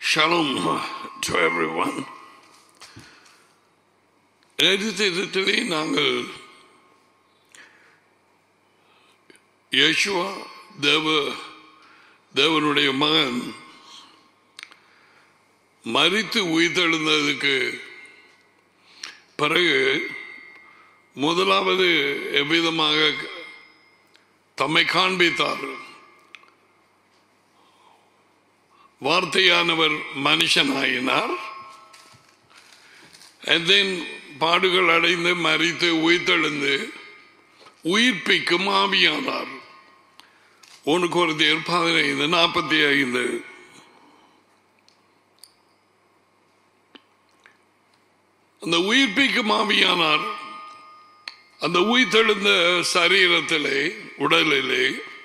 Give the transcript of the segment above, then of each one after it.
Shalom to everyone. நேற்று நாங்கள் யேசுவா தேவனுடைய மகன் மரித்து உயிர்த்தெழுந்ததுக்கு பிறகு முதலாவது எவ்விதமாக தம்மை காண்பித்தார். வார்த்தையானவர் மனுஷனாயினார். and then பாடுகள் அடைந்து மரித்து உயிர்த்தெழுந்து உயிர்ப்பிக்கும் ஆவியானார். 1 கொரிந்தியர் 15:45. அந்த உயிர்ப்பிக்கும் ஆவியானார் அந்த உயிர்த்தெழுந்த சரீரத்திலே உடலிலே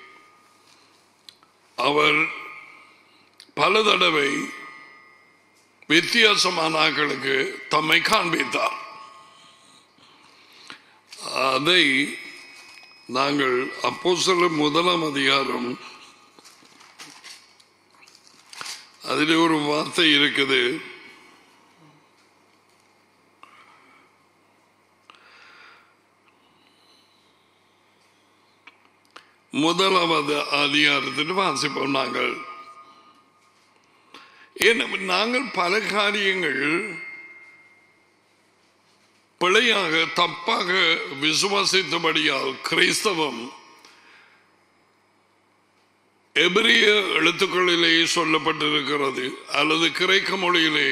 அவர் பல தடவை வித்தியாசமான ஆட்களுக்கு தம்மை காண்பித்தார். அதை நாங்கள் அப்போஸ்தலர் 1 அதிகாரம் அதில் ஒரு வார்த்தை இருக்குது. முதலாவது அதிகாரத்தில் வாசிப்போம். நாங்கள் பல காரியங்கள் பிழையாக தப்பாக விசுவாசித்தபடியால் கிறிஸ்தவம் எபிரிய எழுத்துக்களிலே சொல்லப்பட்டிருக்கிறது அல்லது கிரேக்க மொழியிலே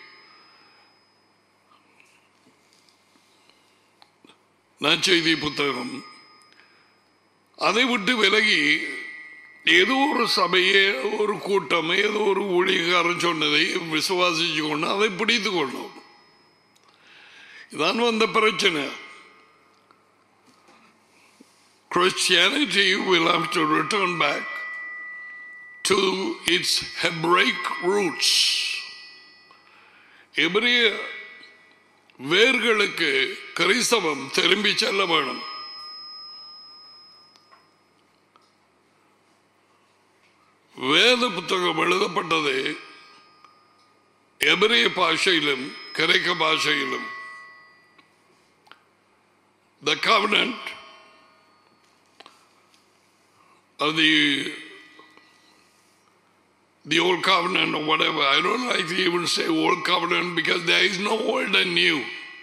நற்செய்தி புத்தகம் அதை விட்டு விலகி ஏதோ ஒரு சபையே ஒரு கூட்டம் ஏதோ ஒரு ஊழியக்காரன் சொன்னதை விசுவாசிச்சு கொண்டு அதை பிடித்து கொண்டோம். இதான் வந்த பிரச்சனை. Christianity will have to return back to its Hebraic roots. எபிரிய வேர்களுக்கு கிறிஸ்தவம் திரும்பி செல்ல வேணும். வேத புத்தகம் எழுதப்பட்டது எபிரிய பாஷையிலும் கிரேக்க பாஷையிலும். The covenant of the old covenant or whatever, I don't like to even say old covenant because there is no old and new.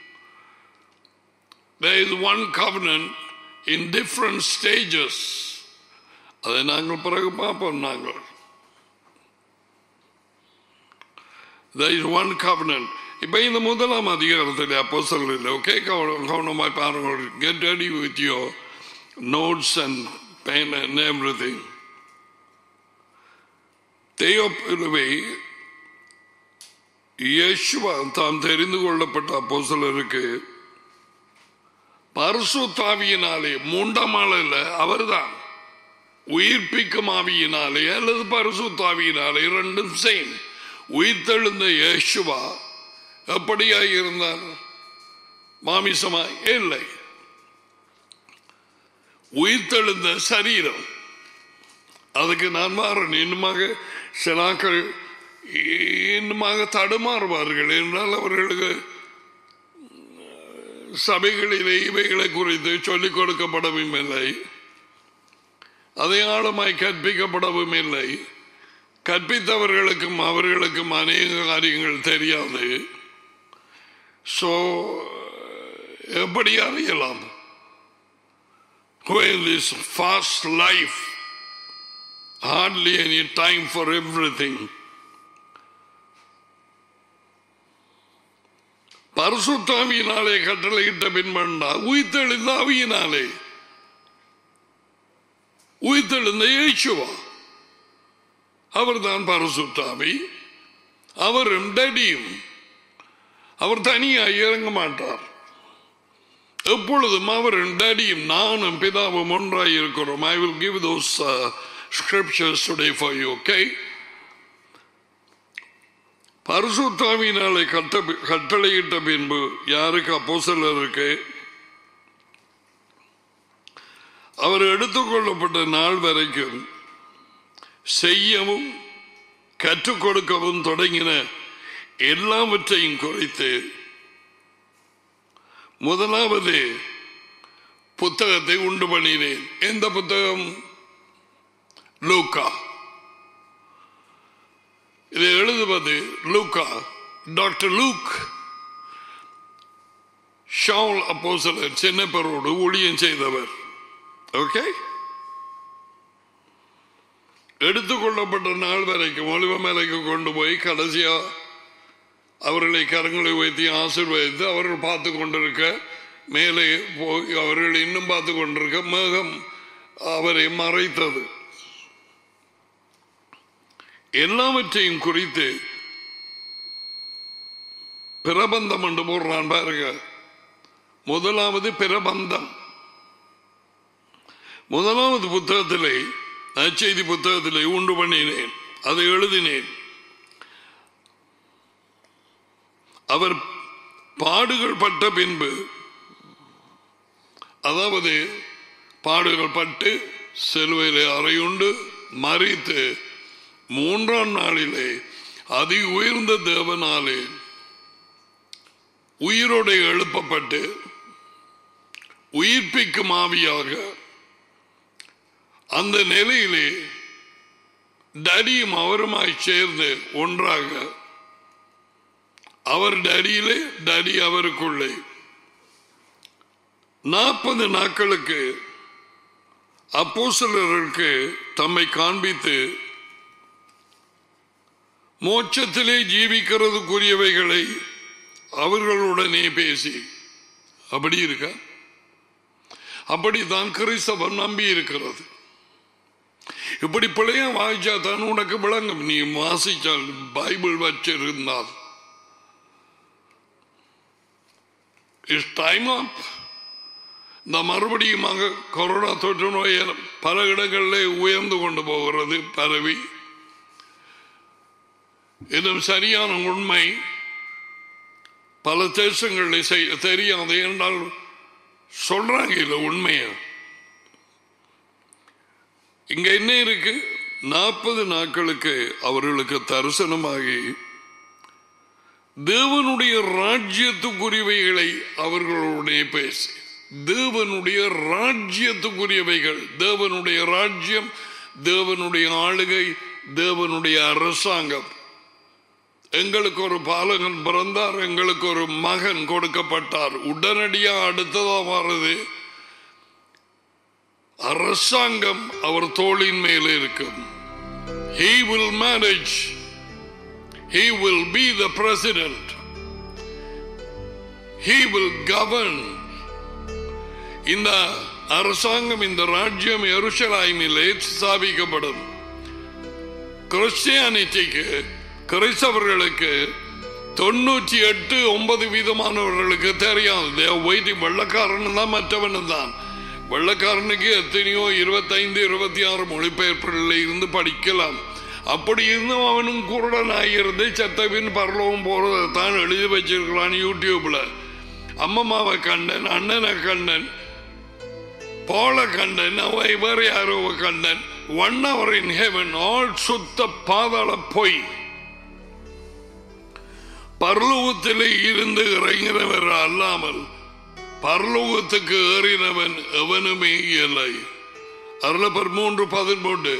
There is one covenant in different stages. அதை நாங்கள் பிறகு பார்ப்போம். நாங்கள் there is one covenant. இப்ப இந்த முதலாம் அதிகாரத்தில் அப்போஸ்தலர்கள் ஓகே கவனமாய் பாருங்கள். Get ready with your notes and pen and everything. தேயோப்பிலுவை இயேசுவா தாம் தெரிந்து கொள்ளப்பட்ட அப்போஸ்தலருக்கு பரிசுத்த ஆவியினாலே 3ஆம் ஆள் இல்ல அவர்தான் உயிர்ப்பிக்கும் ஆவியினாலே அல்லது பரிசுத்த ஆவியினாலே இரண்டும் சேம். உயிர்த்தெழுந்த இயேசுவா எப்படியாய் இருந்தார்? மாமிசமாய் இல்லை. உயிர்த்தெழுந்த சரீரம். அதுக்கு நான் மாறன் இன்னுமாக சிலாக்கள் இன்னுமாக தடுமாறுவார்கள் என்றால் அவர்களுக்கு சபைகளிலே இவைகளை குறித்து சொல்லிக் கொடுக்கப்படவும் இல்லை, அதை ஆழமாய் கற்பிக்கப்படவும் இல்லை. கற்பித்தவர்களுக்கும் அவர்களுக்கும் அநேக காரியங்கள் தெரியாது. சோ எப்படி அறியலாம்? When this fast life, hardly any time for everything. பரிசுத்த ஆவியினாலே கட்டளையிட்ட பின்பண்டா உயிர்த்தெழுந்த ஆவியினாலே உயிர்த்தெழுந்த இயேசுவா அவர்தான் பரிசுத்த ஆவி. அவரும் டடியும். அவர் தனியாக இறங்க மாட்டார். எப்பொழுதும் அவரும் டடியும் நானும் பிதாவும் ஒன்றாய் இருக்கிறோம். I will give those scriptures today for you, okay? பரிசுத்த ஆவியினாலே கட்டளையிட்ட பின்பு யாருக்கு? அப்போஸ்தலருக்கு. அவர் எடுத்துக்கொள்ளப்பட்ட நாள் வரைக்கும் செய்யவும் கற்றுக் கொடுக்கவும் தொடங்கின எல்லாவற்றையும் குறித்து முதலாவது புத்தகத்தை உண்டு பண்ணினேன். எந்த புத்தகம்? லூக்கா. இதை எழுதுவது லூக்கா. டாக்டர் லூக் ஷவுல் அப்போஸ்தலர் சின்னப்பரோடு ஊழியம் செய்தவர். ஓகே, எடுத்துக்கொள்ளப்பட்ட நாள் வரைக்கும் ஒலிவமலைக்கு கொண்டு போய் கடைசியா அவர்களை கரங்களை வைத்து ஆசீர்வதித்து அவர்கள் பார்த்து கொண்டிருக்க, மேலே போய் அவர்கள் இன்னும் பார்த்து கொண்டிருக்க மேகம் அவரை மறைத்தது. எல்லாவற்றையும் குறித்து பிரபந்தம் என்று போடுறான் பாருங்க. முதலாவது பிரபந்தம். முதலாவது புத்தகத்திலே, நற்செய்தி புத்தகத்திலே உண்டு பண்ணினேன், அதை எழுதினேன். அவர் பாடுகள் பட்ட பின்பு, அதாவது பாடுகள் பட்டு சிலுவையிலே அறையுண்டு மரித்து மூன்றாம் நாளிலே அதி உயர்ந்த தேவனாலே உயிரோடு எழுப்பப்பட்டு உயிர்ப்பிக்கும் ஆவியாக அந்த நிலையிலே டடியும் அவருமாய் சேர்ந்து ஒன்றாக, அவர் டடியிலே டடி அவருக்குள்ளே 40 நாட்களுக்கு அப்போஸ்தலர்களுக்கு தம்மை காண்பித்து மோட்சத்திலே ஜீவிக்கிறதுக்குரியவைகளை அவர்களுடனே பேசி, அப்படி இருக்க, அப்படித்தான் கிறிஸ்தவம் நம்பி இருக்கிறது. இப்படி பிள்ளையா வாய்ச்சா தான் உனக்கு விளங்கும். நீ வாசிச்சால், பைபிள் வச்சிருந்தால். It's time up. இந்த மறுபடியுமாக கொரோனா தொற்று நோய் பல இடங்களில் உயர்ந்து கொண்டு போகிறது, பரவி. இன்னும் சரியான உண்மை பல தேசங்களில் தெரியாது என்றால் சொல்றாங்க இல்ல உண்மைய. இங்க என்ன இருக்கு? 40 நாட்களுக்கு அவர்களுக்கு தரிசனமாகி தேவனுடைய ராஜ்யத்துக்குரியவைகளை அவர்களுடைய பேசி, தேவனுடைய ராஜ்யத்துக்குரியவைகள், தேவனுடைய ராஜ்யம், தேவனுடைய ஆளுகை, தேவனுடைய அரசாங்கம். எங்களுக்கு ஒரு பாலகன் பிறந்தார், எங்களுக்கு ஒரு மகன் கொடுக்கப்பட்டார். உடனடியாக அடுத்ததா வருது, அரசாங்கம் அவர் தோளின் மேலே இருக்கும். He will manage. He will be the president. He will govern. இந்த அரசாங்கம், இந்த ராஜ்யம் எருசலேமிலே ஸ்தாபிக்கப்படும். கிறிஸ்டியானிட்டிக்கு, கிறிஸ்தவர்களுக்கு 98-9% தெரியாது. வெள்ளக்காரன் தான், மற்றவன் தான். வெள்ளக்காரனுக்கு எத்தனையோ 25-26 மொழிபெயர்ப்புகளில் இருந்து படிக்கலாம். அப்படி இருந்தும் அவனும் குருடன் ஆகிறது. செத்தபின் பரலோகம் போறதை தான் எழுதி வச்சிருக்கிறான் யூடியூப்ல. அம்மம்மாவை கண்டன், அண்ணனை கண்டன், போல கண்டன், வேறு யாரோ கண்டன். 1 hour in heaven, ஆல் சுத்த பாதாள பொய். பரலோகத்திலே இருந்து இறங்கினவர் அல்லாமல் பரலோகத்துக்கு ஏறினவன் எவனுமே இல்லை. அருளப்பர் 3:13.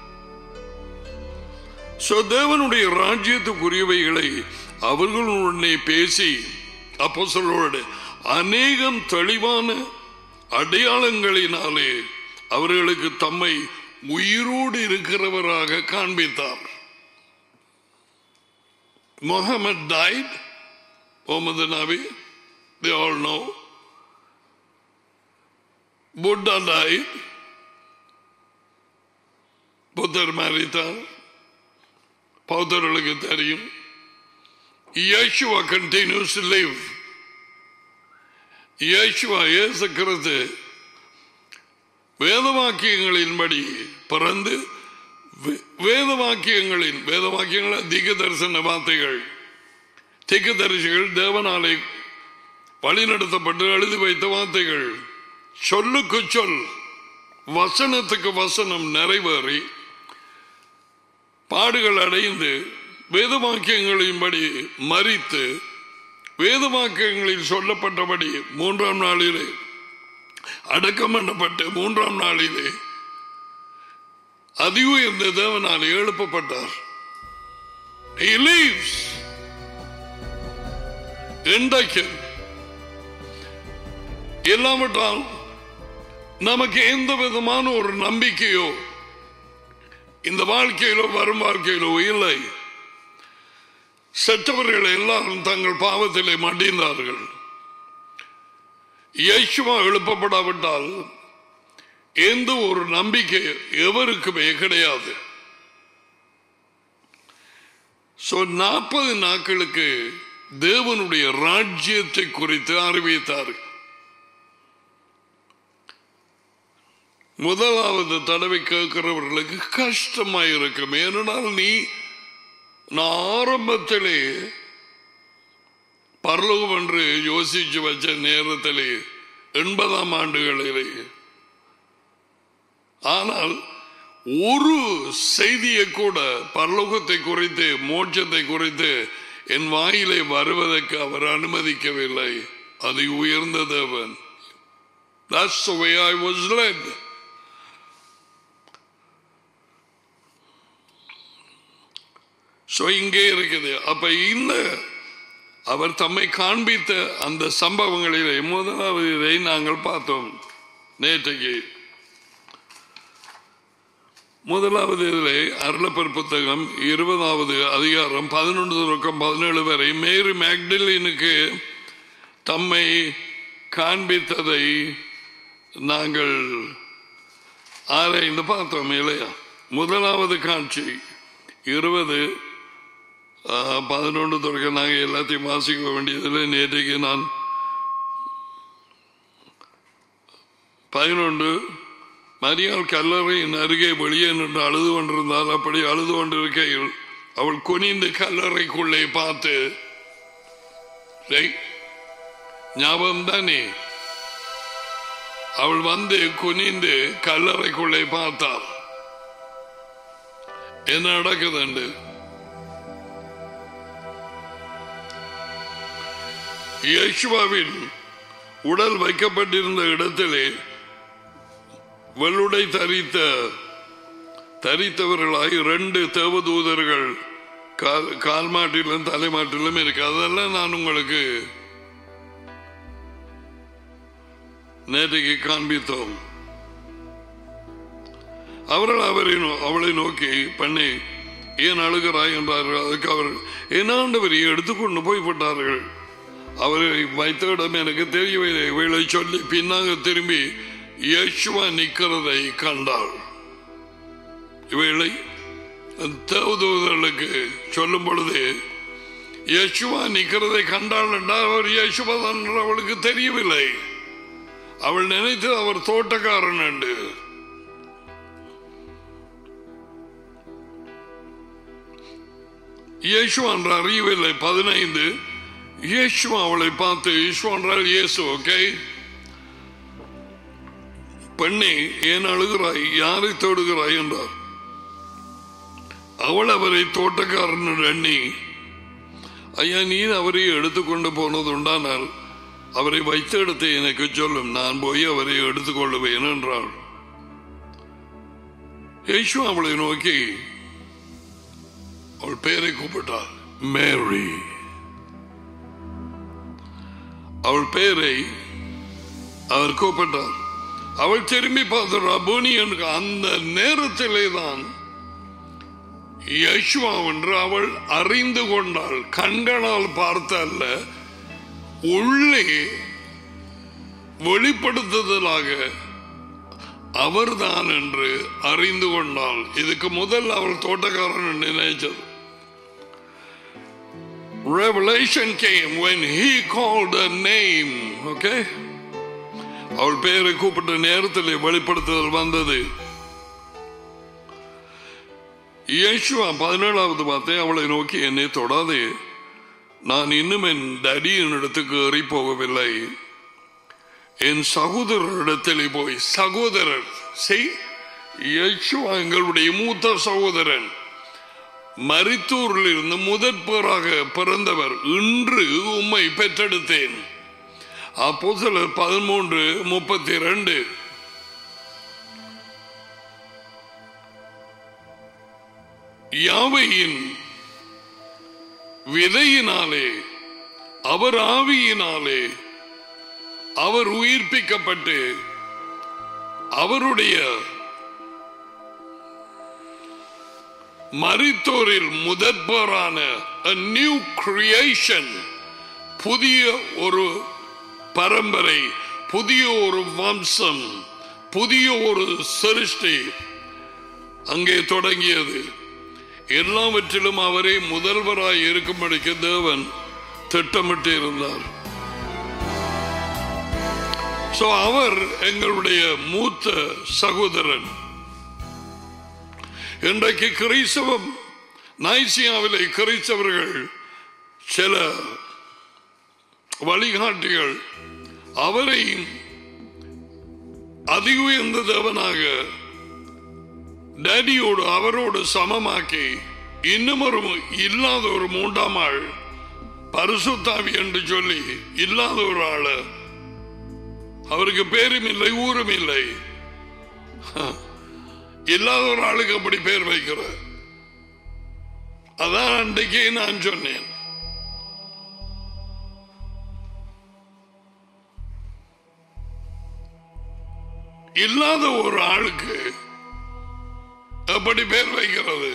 தேவனுடைய ராஜ்யத்துக்குரியவைகளை அவர்களுடனே பேசி அப்போஸ்தலரோடு அநேகம் தெளிவான அடையாளங்களினாலே அவர்களுக்கு தம்மை உயிரோடு இருக்கிறவராக காண்பித்தார். Muhammad died, Muhammad Nabi, they all know. Buddha died, புத்தர் மரித்தார், பௌத்தர்களுக்கு தெரியும். Yeshua continues to live. Yeshua, இயேசு கிறிஸ்து வேதவாக்கியங்களின்படி பிறந்து, வேதவாக்கியங்கள் திக தரிசன வார்த்தைகள், திக தரிசிகள் தேவனாலே வழிநடத்தப்பட்டு எழுதி வைத்த வார்த்தைகள், சொல்லுக்கு சொல், வசனத்துக்கு வசனம் நிறைவேறி பாடுகள் அடைந்து வேதவாக்கியங்களின்படி மரித்து வேதவாக்கியங்களில் சொல்லப்பட்டபடி 3ஆம் நாளிலே அடக்கம் பண்ணப்பட்டு 3ஆம் நாளிலே அதி உயர்ந்த தேவனால் எழுப்பப்பட்டார். He lives. இன்றைக்கு இல்லாவிட்டால் நமக்கு எந்த விதமான ஒரு நம்பிக்கையோ இந்த வாழ்க்கையிலோ வரும் வாழ்க்கையிலோ இல்லை. செத்தவர்கள் எல்லாரும் தங்கள் பாவத்திலே மடிந்தார்கள். இயேசுவா எழுப்பப்படாவிட்டால் எந்த ஒரு நம்பிக்கை எவருக்குமே கிடையாது. 40 நாட்களுக்கு தேவனுடைய ராஜ்யத்தை குறித்து அறிவித்தார்கள். முதலாவது தடவை கேட்கிறவர்களுக்கு கஷ்டமாயிருக்கும். ஏனென்றால் நான் ஆரம்பத்திலே பரலோகம் என்று யோசிச்சு வச்ச நேரத்திலே 80ஆம் ஆண்டுகளிலே, ஆனால் ஒரு செய்தியை கூட பரலோகத்தை குறித்து மோட்சத்தை குறித்து என் வாயிலே வருவதற்கு அவர் அனுமதிக்கவில்லை. அது உயர்ந்த தேவன். That's the way I was led. So இங்கே இருக்குது. அப்ப இந்த அவர் தம்மை காண்பித்த அந்த சம்பவங்களிலே முதலாவது இதை நாங்கள் பார்த்தோம் நேற்றைக்கு. முதலாவது இதிலே அருளப்பர் புத்தகம் 20வது அதிகாரம் 11-17 வரை மேரி மேக்டலினுக்கு தம்மை காண்பித்ததை நாங்கள் ஆராய்ந்து பார்த்தோம் இல்லையா? முதலாவது காட்சி 20-11 நாங்கள் எல்லாத்தையும் வாசிக்க வேண்டியதில் நேற்றைக்கு நான் 11 மரியாள் கல்லறையின் அருகே வெளியே நின்று அழுது கொண்டிருந்தால், அப்படி அழுது கொண்டிருக்கையில் அவள் குனிந்து கல்லறைக்குள்ளே பார்த்து, ஞாபகம் தானே, அவள் வந்து குனிந்து கல்லறைக்குள்ளே பார்த்தாள். என்ன நடக்குதுண்டு? இயேசுவின் உடல் வைக்கப்பட்டிருந்த இடத்திலே வெள்ளுடை தரித்தவர்களாய் 2 தேவதூதர்கள் கால் மாட்டிலும் தலைமாட்டிலும் இருக்கு. அதெல்லாம் நான் உங்களுக்கு நேற்றைக்கு காண்பித்தோம். அவர்கள் அவளை நோக்கி, பண்ணி ஏன் அழுகிறாய் என்றார்கள். அதுக்கு அவர், என் ஆண்டவரை எடுத்துக்கொண்டு போய்விட்டார்கள், அவரை வைத்த இடம் எனக்கு தெரியவில்லை. இவளை சொல்லி பின்னாக திரும்பி இயேசுவா நிற்கிறதை கண்டாள். இவளை தேவதூதர்களுக்கு சொல்லும் பொழுது இயேசுவா நிற்கிறதை கண்டாள் என்றால் அவர் இயேசுவா தான் அவளுக்கு தெரியவில்லை. அவள் நினைத்து அவர் தோட்டக்காரன் என்று. இயேசுவா என்று அறியவில்லை. 15 இயேசுவா அவளை பார்த்து, இயேசுவா என்றால் இயேசு, ஓகே, பெண்ணே ஏன் அழுகிறாய், யாரை தேடுகிறாய் என்றார். அவள் அவரை தோட்டக்காரன் எண்ணி, ஐயா நீ அவரை எடுத்துக்கொண்டு போனது உண்டானால் அவரை வைத்த இடத்தை எனக்கு சொல்லும், நான் போய் அவரை எடுத்துக்கொள்ளுவேன் என்றாள். இயேசு அவளை நோக்கி அவள் பெயரை கூப்பிட்டார், மேரி. அவள் பெயரை அவர் கூப்பிட்டார். அவள் திரும்பி பார்த்து ரபோனி என்று. அந்த நேரத்திலே தான் யேசுவா என்று அவள் அறிந்து கொண்டாள். கண்களால் பார்த்தல்ல, உள்ளே வெளிப்படுத்துதலாக அவர்தான் என்று அறிந்து கொண்டாள். இதுக்கு முதல் அவள் தோட்டக்காரன் நினைச்சது. Revelation came when he called her name. Okay, அவள் பெயரை கூப்பிட்ட நேரத்தில் வெளிப்படுத்துதல் வந்தது. இயேசுவா 17வது வார்த்தை அவளை நோக்கி, என்னை தொடாதே, நான் இன்னும் என் டடியின் இடத்துக்கு ஏறி போகவில்லை, என் சகோதரரிடத்தில் போய். சகோதரர் இயேசுவா எங்களுடைய மூத்த சகோதரன். மரித்தூரில் இருந்து முதற்பேராக பிறந்தவர், இன்று உம்மை பெற்றெடுத்தேன். அப்போஸ்தலர் 13:32. யாவையின் விதையினாலே, அவர் ஆவியினாலே அவர் உயிர்ப்பிக்கப்பட்டு அவருடைய மரித்தோரில் முதற்பேரான a new creation, புதிய ஒரு பரம்பரை, புதிய ஒரு வம்சம், புதிய ஒரு சிருஷ்டி அங்கே தொடங்கியது. எல்லாவற்றிலும் அவரே முதல்வராய் இருக்கும்படிக்கு தேவன் திட்டமிட்டு இருந்தார். அவர் எங்களுடைய மூத்த சகோதரன். இன்றைக்கு கிறிஸ்தவம் நைசியாவிலே கிறிஸ்தவர்கள் சில வழிகாட்டிகள் அவரை அதி உயர்ந்த தேவனாக டேடியோடு அவரோடு சமமாக்கி இன்னும் ஒரு இல்லாத ஒரு மூன்றாம் ஆள் பரிசுத்தாவி என்று சொல்லி இல்லாத ஒரு ஆளு, அவருக்கு பேரும் இல்லை ஊரும் இல்லை, இல்லாத ஒரு ஆளுக்கு அப்படி பேர் வைக்கிற. அதான் அன்றைக்கே நான் சொன்னேன். இல்லாத ஒரு ஆளுக்கு எப்படி பேர் வைக்கிறது?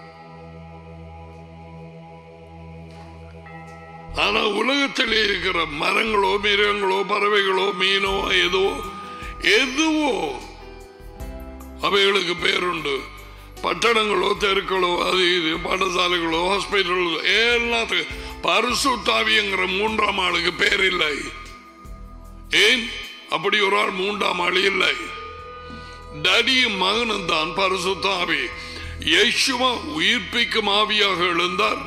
ஆனா உலகத்தில் இருக்கிற மரங்களோ மிருகங்களோ பறவைகளோ மீனோ எதுவோ அவைகளுக்கு பேருண்டு. பட்டணங்களோ தெருக்களோ அது இது பாடசாலைகளோ ஹாஸ்பிட்டலோ எல்லாத்துக்கும் பரிசுத்தாவிங்கிற மூன்றாம் ஆளுக்கு பேர் இல்லை. ஏன் அப்படி ஒரு ஆள் மூன்றாம் ஆள் இல்லை. டடியும் மகனும் தான் பரிசுத்தாவி. இயேசுவா உயிர்ப்பிக்கும் ஆவியாக எழுந்தார்.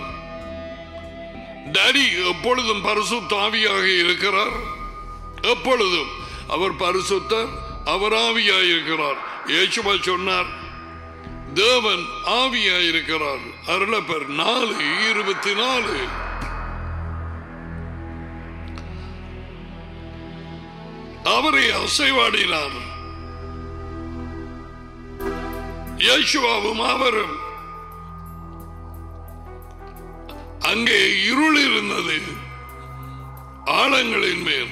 டடி எப்பொழுதும் பரிசுத்தாவியாக இருக்கிறார். எப்பொழுதும் அவர் பரிசுத்தர், அவர் ஆவியாக இருக்கிறார். இயேசுவா சொன்னார், தேவன் ஆவியாக இருக்கிறார். அருளப்பர் 4:24. அவரை அசைவாடினார். இயேசுவாவும் அவரும். அங்கே இருள் இருந்தது ஆழங்களின் மேல்.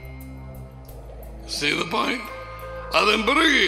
அதன் பிறகு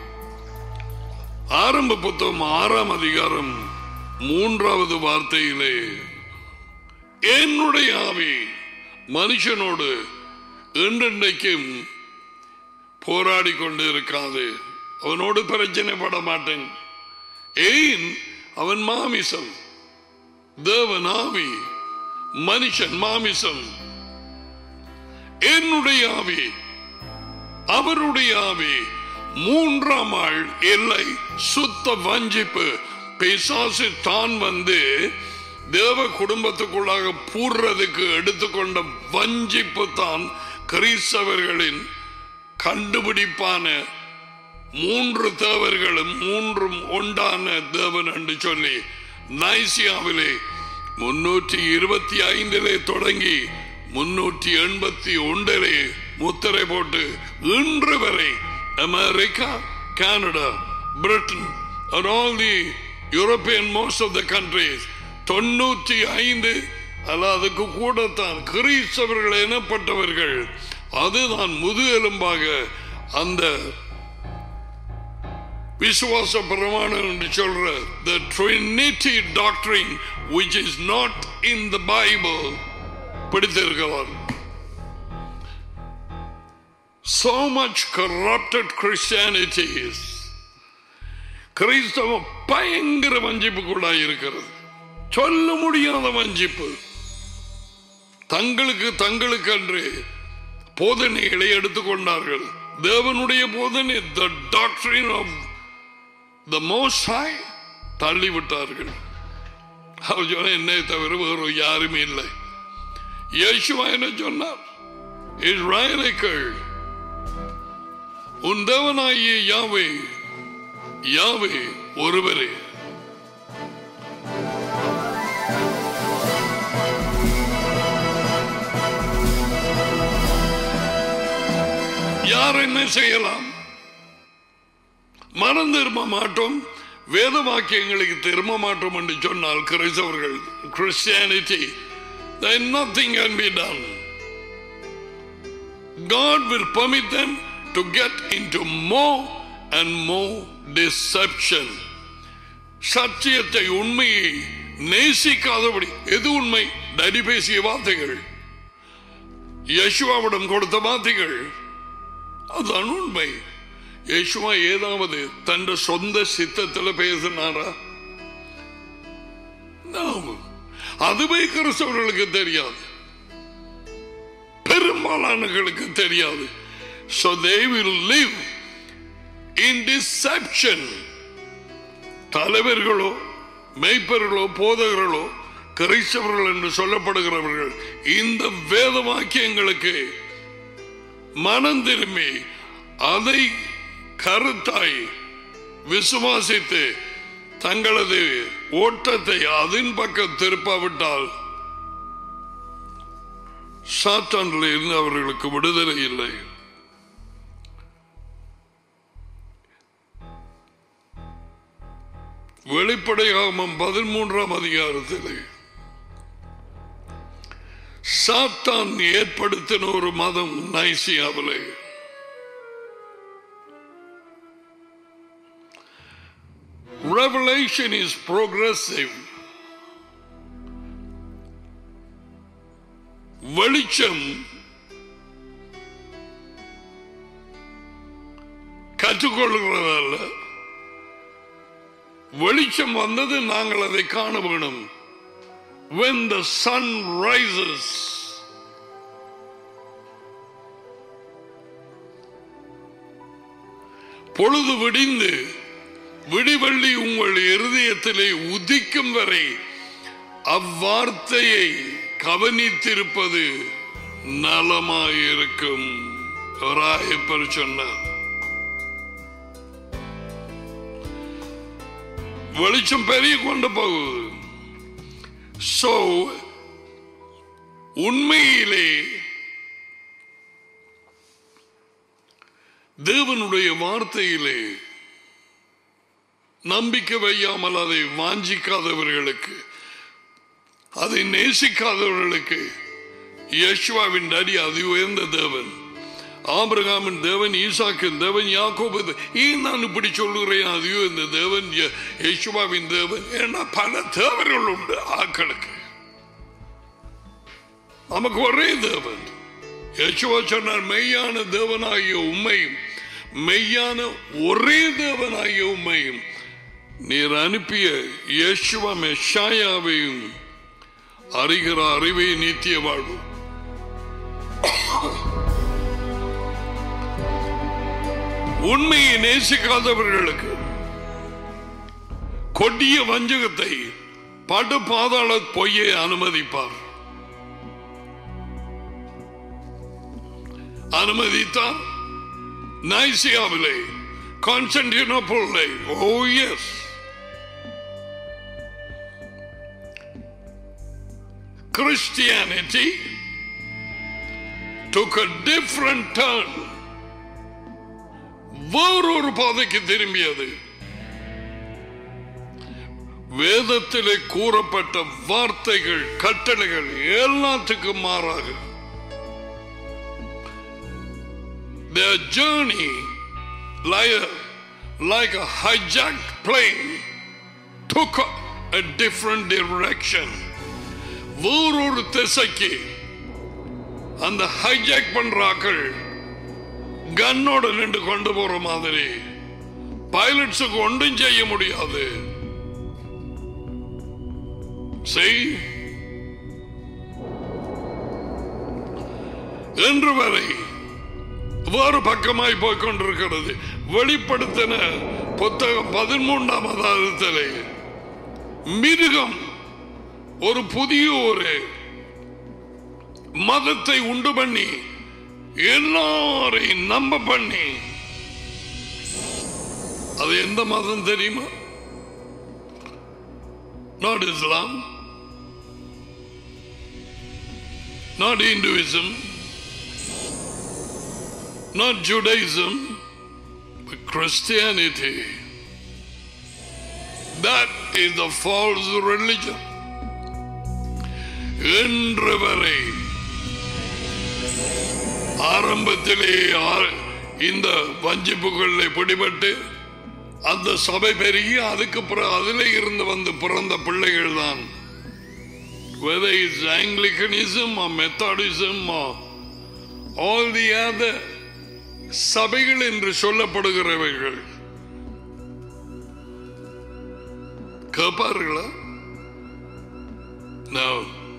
ஆரம்ப புத்தகம் 6ஆம் அதிகாரம் 3வது வார்த்தையிலே, என்னுடைய ஆவி மனுஷனோடு என்றென்றைக்கும் போராடி கொண்டு இருக்காது, அவனோடு பிரச்சனை பட மாட்டேன். ஏன்? அவன் மாமிசம், தேவன் ஆவி, மனுஷன் மாமிசம். என்னுடைய ஆவி, அவருடைய ஆவி, மூன்றாம் ஆள் இல்லை. சுத்த வஞ்சிப்பு. பிசாசு தான் வந்து தேவ குடும்பத்துக்குள்ளாக பூர்றதுக்கு எடுத்துக்கொண்ட வஞ்சிப்பு தான் கிறிஸ்தவர்களின் கண்டுபிடிப்பான 3 தேவர்களும் 3 ஒன்றான தேவன் என்று சொல்லி நைசியாவிலே 325 தொடங்கி 381 முத்திரை போட்டு இன்று வரை America, Canada, Britain and all the European most of the countries 95 அதுக்கு கூடத்தான் கிறிஸ்தவர்கள் எனப்பட்டவர்கள். அதுதான் முதுகெலும்பாக அந்த விசுவாச பிரமாணம் என்று சொல்ற the Trinity doctrine which is not in the Bible படித்திருக்கிறார். So much corrupted Christianity is. கிறிஸ்தவம் பயங்கர வஞ்சிப்புக்குள்ளாய் இருக்கிறது. சொல்ல முடியாத வஞ்சிப்பு. தங்களுக்கு அன்று போதனைகளை எடுத்துக்கொண்டார்கள். தேவனுடைய போதனை the doctrine of the Most High தள்ளிவிட்டார்கள். அவர் சொன்ன என்னை தவிர வேறு யாருமே இல்லை. இயேசுவா என்ன சொன்னார்? இஸ்ராயேலுக்குள் உன் தேவனாகிய யாவே ஒருவரே. யார் என்ன செய்யலாம்? மனம் திரும்ப மாட்டோம், வேத வாக்கியங்களுக்கு திரும்ப மாட்டோம் என்று சொன்னால் கிறிஸ்தவர்கள், Christianity, then nothing can be done. God will permit them to get into more and more deception. சத்தியத்தை, உண்மையை நேசிக்காதபடி. எது உண்மை? டடி பேசிய வார்த்தைகள், யேசுவாவிடம் கொடுத்த வார்த்தைகள், அதுதான் உண்மை. யேசுவா ஏதாவது தன் சொந்த சித்தத்தில் பேசினாரா? அதுவே கிறிஸ்தவர்களுக்கு தெரியாது, பெரும்பாலானவர்களுக்கு தெரியாது. So they will live in deception. தலைவர்களோ மெய்ப்பர்களோ போதகர்களோ கிறிஸ்தவர்கள் என்று சொல்லப்படுகிறவர்கள் இந்த வேத வாக்கியங்களுக்கு மனம் திரும்பி அதை கருத்தாய் விசுவாசித்து தங்களது ஓட்டத்தை அதன் பக்கம் திருப்பாவிட்டால் சாத்தானில் இருந்து அவர்களுக்கு விடுதலை இல்லை. வெளிப்படையாகமம் 13ஆம் அதிகாரத்தில் சாத்தான் ஏற்படுத்தின ஒரு மதம் நைசியாவிலே. Revelation is progressive. வெளிச்சம் கற்றுக்கொள்கிறதல்ல. வெளிச்சம் வந்தது, நாங்கள் அதை காண வேணும். When the sun rises, பொழுது விடிந்து விடிவெள்ளி உங்கள் இருதயத்திலே உதிக்கும் வரை அவ்வார்த்தையை கவனித்திருப்பது நலமாயிருக்கும். ராயப்பர் சொன்னார். வெளிச்சம் பெரிய கொண்டு போகுது. சோ உண்மையிலே தேவனுடைய வார்த்தையிலே நம்பிக்கை வையாமல் அதை வாஞ்சிக்காதவர்களுக்கு, அதை நேசிக்காதவர்களுக்கு யேசுவாவின் அடி அதி உயர்ந்த தேவன், ஆபிரகாமின் தேவன், ஈசாக்கின் தேவன், யாக்கோபு. ஏன் நான் இப்படி சொல்லுகிறேன் அதையோ இந்த தேவன் யேசுவாவின் தேவன்? ஏன்னா பல தேவர்கள் உண்டு ஆக்களுக்கு. நமக்கு ஒரே தேவன். யேசுவா சொன்னார், மெய்யான தேவனாகிய உம்மையும், மெய்யான ஒரே தேவனாகிய உம்மையும் நீர் அனுப்பிய யேசுவா மெஷாயாவையும் அறிகிற அறிவை நித்திய வாழ்வு. உண்மையை நேசிக்காதவர்களுக்கு கொடிய வஞ்சகத்தை, படு பாதாள பொய்யை அனுமதிப்பார். அனுமதித்தார் நைசியாவிலே, கான்ஸ்டான்டினோப்பிளிலே. Oh yes, Christianity took a different turn. வேறொரு பாதைக்கு திரும்பியது. வேதத்திலே கூறப்பட்ட வார்த்தைகள், கட்டளைகள் எல்லாத்துக்கும் மாறாக their journey like a hijacked plane took a different direction. வேறொரு திசைக்கு அந்த ஹைஜாக் பண்றாக்கள் கன்னோட நின்று கொண்டு போற மாதிரி பைலட்ஸுக்கு ஒன்றும் செய்ய முடியாது. என்று வரை வேறு பக்கமாய் போய்கொண்டிருக்கிறது. வெளிப்படுத்தின புத்தகம் 13ஆம் அதிகாரத்திலே மிருகம் ஒரு புதிய ஒரு மதத்தை உண்டு பண்ணி எல்லாரையும் நம்ப பண்ணி, அது எந்த மதம் தெரியுமா? Not Islam, not Hinduism, not Judaism, but Christianity. That is the false religion. இன்று வரை ஆரம்பத்திலே இந்த வஞ்சிப்புகளில் பிடிபட்டு அந்த சபை பெருகி அதுக்கு அதிலே இருந்து வந்து பிறந்த பிள்ளைகள் தான். Whether it's Anglicanism or Methodism or all the other சபைகள் என்று சொல்லப்படுகிறவர்கள் கேட்பார்களா? No.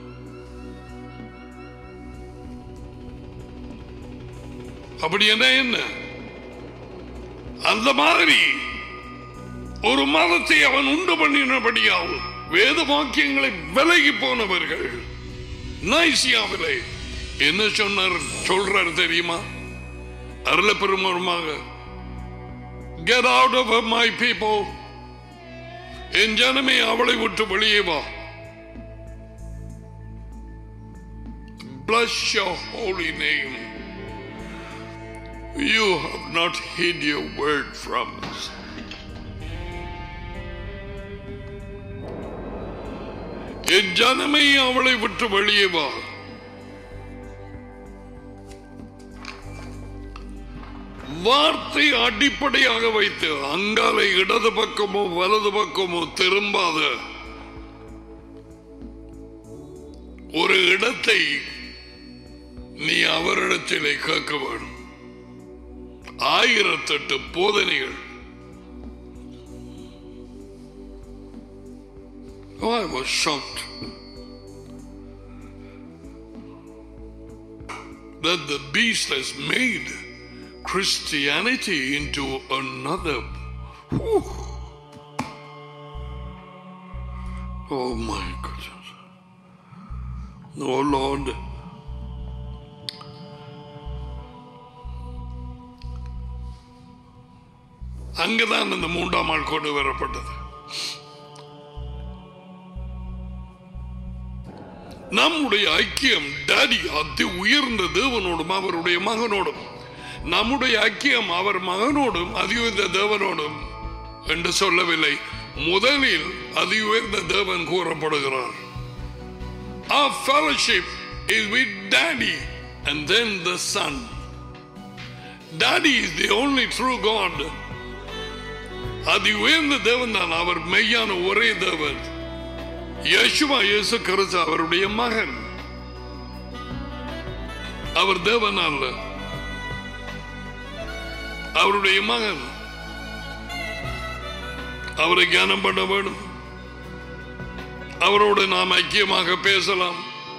அப்படி என்ன அந்த மாதிரி ஒரு மதத்தை அவன் உண்டு பண்ணினபடியால் வேத வாக்கியங்களை விலகி போனவர்கள் நைசியாவிலே என்ன சொல்றார் தெரியுமா? அருள பெருமருமாக, get out of my people, என் ஜனமே அவளை விட்டு வெளியே வா. Bless your holy name. You have not hid your word from us. என் ஜனமே அவளை விட்டு வெளியே வா. வார்த்தை அடிப்படையாக வைத்து அங்காலை இடது பக்கமோ வலது பக்கமோ திரும்பாத ஒரு இடத்தை நீ அவரிடத்திலே கேட்க வேண்டும். 1008 போதனைகள். Oh, I was shocked that the beast has made Christianity into another. Whew. Oh my goodness. Oh Lord. அங்கதான் அந்த 3ஆம் ஆள் கொண்டு வரப்பட்டது. நம்முடைய ஐக்கியம் டாடி அதி உயர்ந்த தேவனோடும் அவருடைய மகனோடும், நம்முடைய ஐக்கியம் அவர் மகனோடும் அதி உயர்ந்த தேவனோடும் என்று சொல்லவில்லை. முதலில் அதி உயர்ந்த தேவன் கூறப்படுகிறார். Our fellowship is with Daddy and then the Son. Daddy is the only true God. அதி உயர்ந்த தேவன் தான், அவர் மெய்யான ஒரே தேவன். யேசுவா இயேசு கிறிஸ்து அவருடைய மகன். அவர் தேவன் அல்ல, அவருடைய மகன். அவரை தியானம் பண்ண வேண்டும். அவரோடு நாம் ஐக்கியமாக பேசலாம்.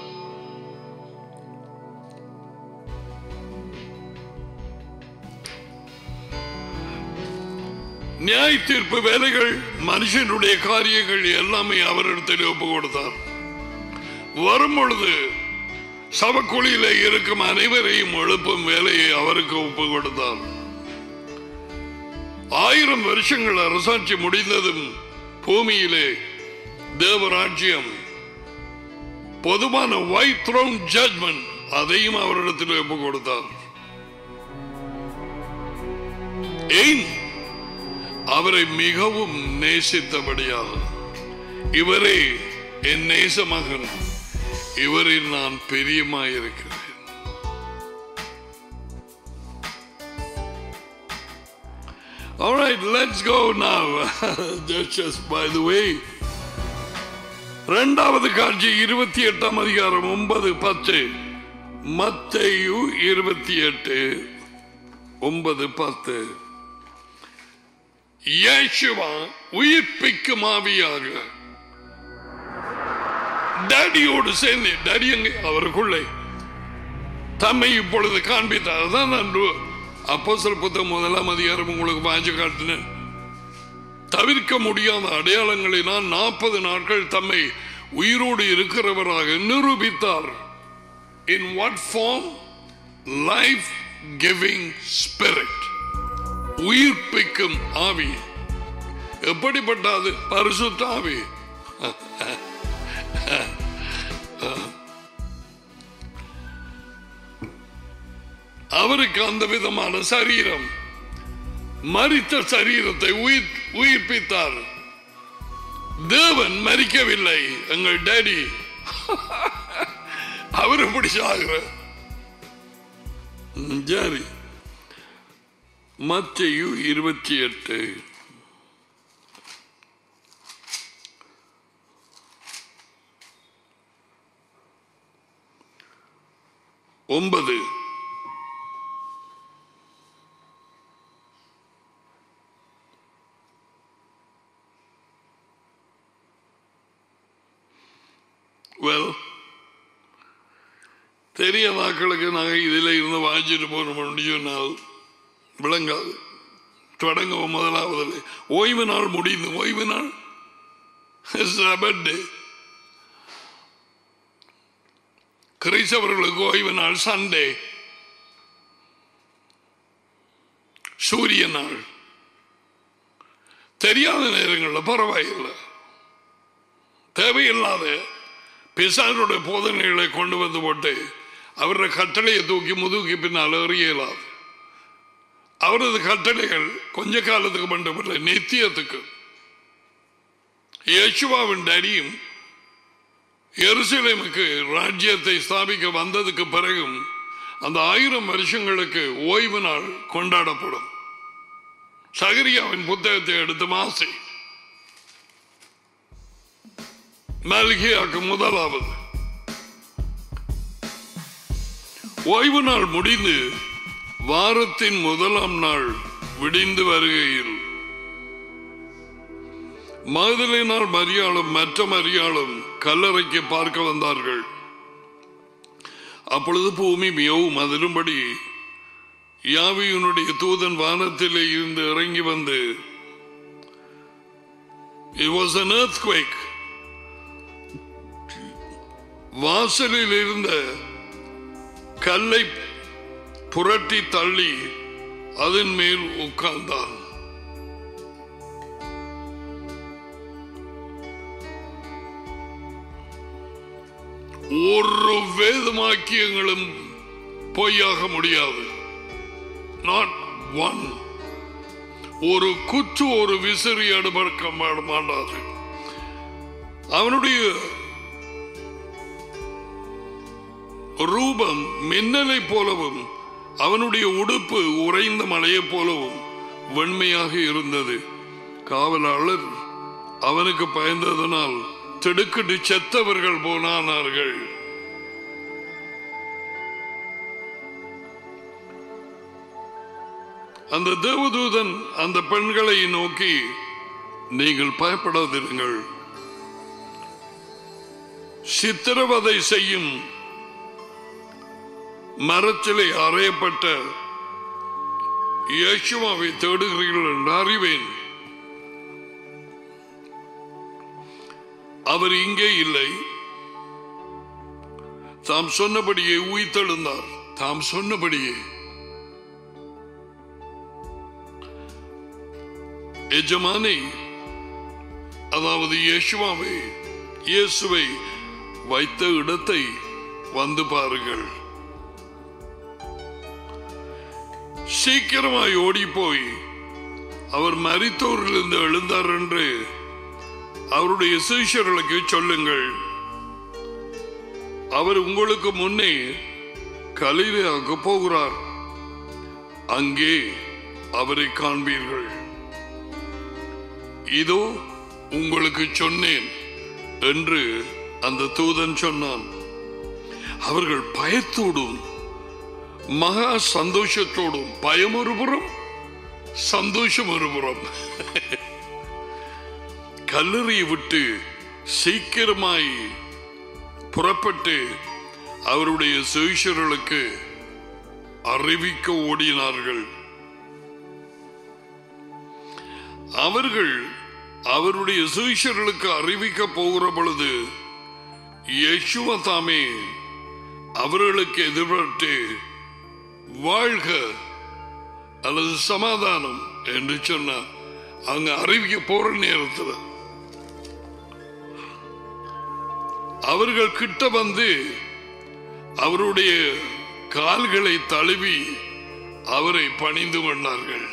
நியாய தீர்ப்பு வேலைகள், மனுஷனுடைய காரியங்கள் எல்லாமே அவரிடத்தில் ஒப்பு கொடுத்தார். வரும் பொழுது சபக்குழியில இருக்கும் அனைவரையும் எழுப்பும் வேலையை அவருக்கு ஒப்பு கொடுத்தார். 1000 வருஷங்கள் அரசாட்சி முடிந்ததும் பூமியிலே தேவராஜ்யம், பொதுவான ஒயிட் த்ரோன் ஜட்ஜ்மெண்ட், அதையும் அவரிடத்தில் ஒப்பு கொடுத்தார். ஏன்? அவரை மிகவும் நேசித்தபடியால். இவரே என் நேச மகன், இவரில் நான் பிரியமாயிருக்கிறேன். All right, let's go now. Just by the way, இரண்டாவது காட்சி 28ஆம் அதிகாரம் 9-10. மத்தேயு 28:9-10. இயேசுவா உயிர்ப்பிக்கும் ஆவியாக டாடியோடு சேர்ந்து, டாடி அங்கே அவருக்குள்ளே தம்மை இப்பொழுது காண்பித்தார். அதான் நான் அப்போஸ்தலர் புத்தகம் 1ஆம் அதிகாரம் உங்களுக்கு வாய்ச்சி காட்டினேன். தவிர்க்க முடியாத அடையாளங்களினால் 40 நாட்கள் தம்மை உயிரோடு இருக்கிறவராக நிரூபித்தார். In what form? Life giving spirit. உயிர்ப்பிக்கும் ஆவி. எப்படிப்பட்டது? பரிசுத்த ஆவி. அவருக்கு அந்த விதமான சரீரம், மரித்த சரீரத்தை உயிர்ப்பித்தார். தேவன் மரிக்கவில்லை. எங்கள் டேடி அவர் எப்படி சாகிற? சரி, மத்தேயு 28 9. தெரிய நாட்களுக்கு நாங்கள் இதில் இருந்து வாங்கிட்டு போகணும் சொன்னால் விளங்காது. தொடங்கவும் முதலாவது ஓய்வு நாள் முடிந்து, ஓய்வு நாள் கிறிஸ்தவர்களுக்கு ஓய்வு நாள் சண்டே, சூரிய நாள். தெரியாத நேரங்களில் பரவாயில்லை. தேவையில்லாத பிசாசுடைய போதனைகளை கொண்டு வந்து போட்டு அவருடைய கட்டளையை தூக்கி முதுகி பின்னால் எறியலாது. அவரது கட்டளைகள் கொஞ்ச காலத்துக்கு மட்டுமில்லை, நித்தியத்துக்கு. யேசுவாவின் டேடியும் எருசலேமுக்கு ராஜ்யத்தை ஸ்தாபிக்க வந்ததுக்கு பிறகும் அந்த 1000 வருஷங்களுக்கு ஓய்வு நாள் கொண்டாடப்படும். சகரியாவின் புத்தகத்தை எடுத்து வாசி. மல்கியாக்கு முதலாவது ஓய்வு நாள் முடிந்து வாரத்தின் முதலாம் நாள் விடிந்து வருகையில் மகதலேனாள் மரியாளும் மற்ற மரியாளும் கல்லறைக்கு பார்க்க வந்தார்கள். அப்பொழுது பூமி மிகவும் அதிரும்படி யாவியினுடைய தூதன் வானத்திலே இருந்து இறங்கி வந்து, it was an earthquake. வாசலில் இருந்த கல்லை புரட்டி தள்ளி அதன் மேல் உட்கார்ந்தான். ஒரு வேதமாக்கியங்களும் பொய்யாக முடியாது. Not one. ஒரு குற்று ஒரு விசிறி அடுபடுக்க மாட்டாது. அவனுடைய ரூபம் மின்னலை போலவும் அவனுடைய உடுப்பு உறைந்த மலையை போலவும் வெண்மையாக இருந்தது. காவலாளர் அவனுக்கு பயந்ததனால் திடுக்கிட்டு செத்தவர்கள் போனார்கள். அந்த தேவதூதன் அந்த பெண்களை நோக்கி, நீங்கள் பயப்படாதிருங்கள், சித்திரவதை செய்யும் மரத்திலே அறையப்பட்ட இயேசுவை தேடுகிறீர்கள் என்று அறிவேன். அவர் இங்கே இல்லை. தாம் சொன்னபடியே உயிர்த்தெழுந்தார். தாம் சொன்னபடியே எஜமானை, அதாவது இயேசுவை வைத்த இடத்தை வந்து பாருங்கள். சீக்கிரமாய் ஓடி போய் அவர் மரித்தோரிலிருந்து எழுந்தார் என்று அவருடைய சீஷர்களுக்கு சொல்லுங்கள். அவர் உங்களுக்கு முன்னே கலிலேயாவுக்கு போகிறார், அங்கே அவரை காண்பீர்கள். இதோ உங்களுக்கு சொன்னேன் என்று அந்த தூதன் சொன்னான். அவர்கள் பயத்தோடும் மகா சந்தோஷத்தோடும், பயம் ஒருபுறம் சந்தோஷம் ஒருபுறம், கல்லறையை விட்டு சீக்கிரமாய் புறப்பட்டு அவருடைய சீஷர்களுக்கு அறிவிக்க ஓடினார்கள். அவர்கள் அவருடைய சீஷர்களுக்கு அறிவிக்க போகிற பொழுது இயேசுவ தாமே அவர்களுக்கு எதிர்பட்டு வாழ்க அல்லது சமாதானம் என்று சொன்னார். அங்க அறிவிக்க போற நேரத்தில் அவர்கள் கிட்ட வந்து அவருடைய கால்களை தழுவி அவரை பணிந்து கொண்டார்கள்.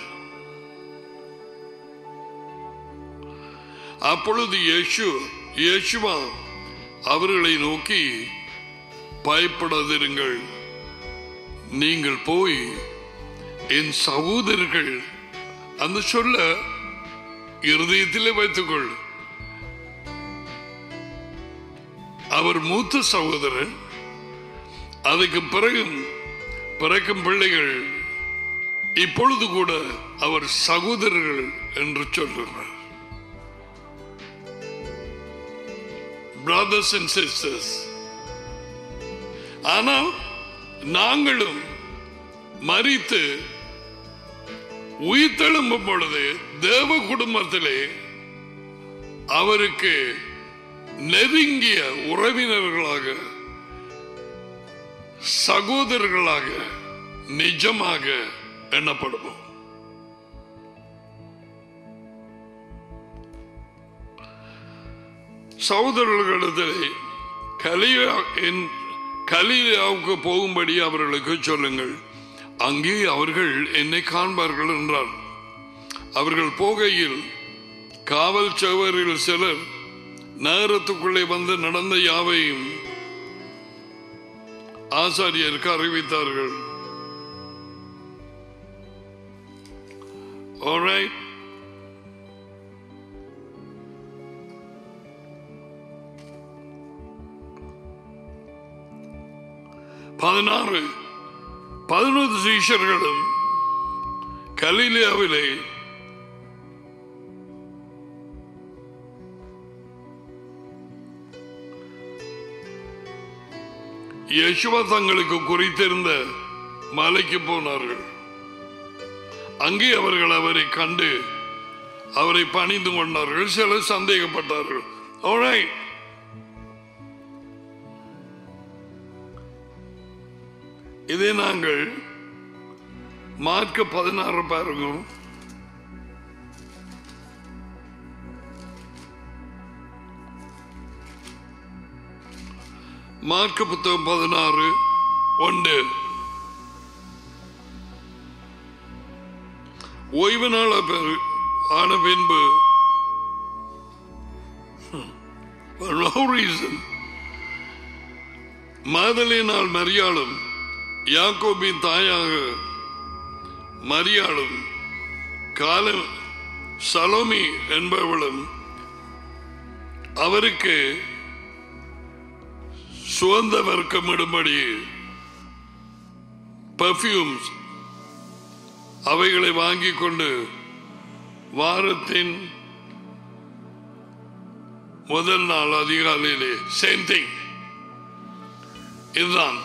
அப்பொழுது இயேசுவா அவர்களை நோக்கி, பயப்படாதிருங்கள், நீங்கள் போய் என் சகோதரர்கள், அந்த சொல்ல இருதயத்திலே வைத்துக்கொள். அவர் மூத்த சகோதரன், அதுக்கு பிறகு பிறக்கும் பிள்ளைகள் இப்பொழுது கூட அவர் சகோதரர்கள் என்று சொல்லுகிறார். Brothers and sisters. ஆனால் நாங்களும் மரித்து உயிர்த்தெழும்பும் பொழுது தேவ குடும்பத்திலே அவருக்கு நெருங்கிய உறவினர்களாக, சகோதரர்களாக நிஜமாக எண்ணப்படுவோம். சகோதரர்களிடத்திலே கலிலேயாவுக்கு போகும்படி அவர்களுக்கு சொல்லுங்கள், அங்கே அவர்கள் என்னை காண்பார்கள் என்றார். அவர்கள் போகையில் காவல் சேவரில் சிலர் நகரத்துக்குள்ளே வந்து நடந்த யாவையும் ஆசாரியருக்கு அறிவித்தார்கள். Alright. பதினாறு 11 சீஷர்களும் கலிலேயாவிலே இயேசுவா தங்களுக்கு குறித்திருந்த மலைக்கு போனார்கள். அங்கே அவர்கள் அவரை கண்டு அவரை பணிந்து கொண்டார்கள். சிலர் சந்தேகப்பட்டார்கள். Alright. இதை நாங்கள் மார்க் 16 பாருங்க. மார்க் புத்தகம் 16:1. ஓய்வு நாள் ஆன பின்பு for no reason மகதலேனாள் மரியாளும் யாக்கோபின் தாயாக மரியாளும் சலோமி என்பவளும் அவருக்கு சுகந்த வர்க்கமிடும்படி பெர்ஃபியூம்ஸ் அவைகளை வாங்கிக் கொண்டு வாரத்தின் முதல் நாள் அதிகாலையிலே சேம் திங் இதுதான்.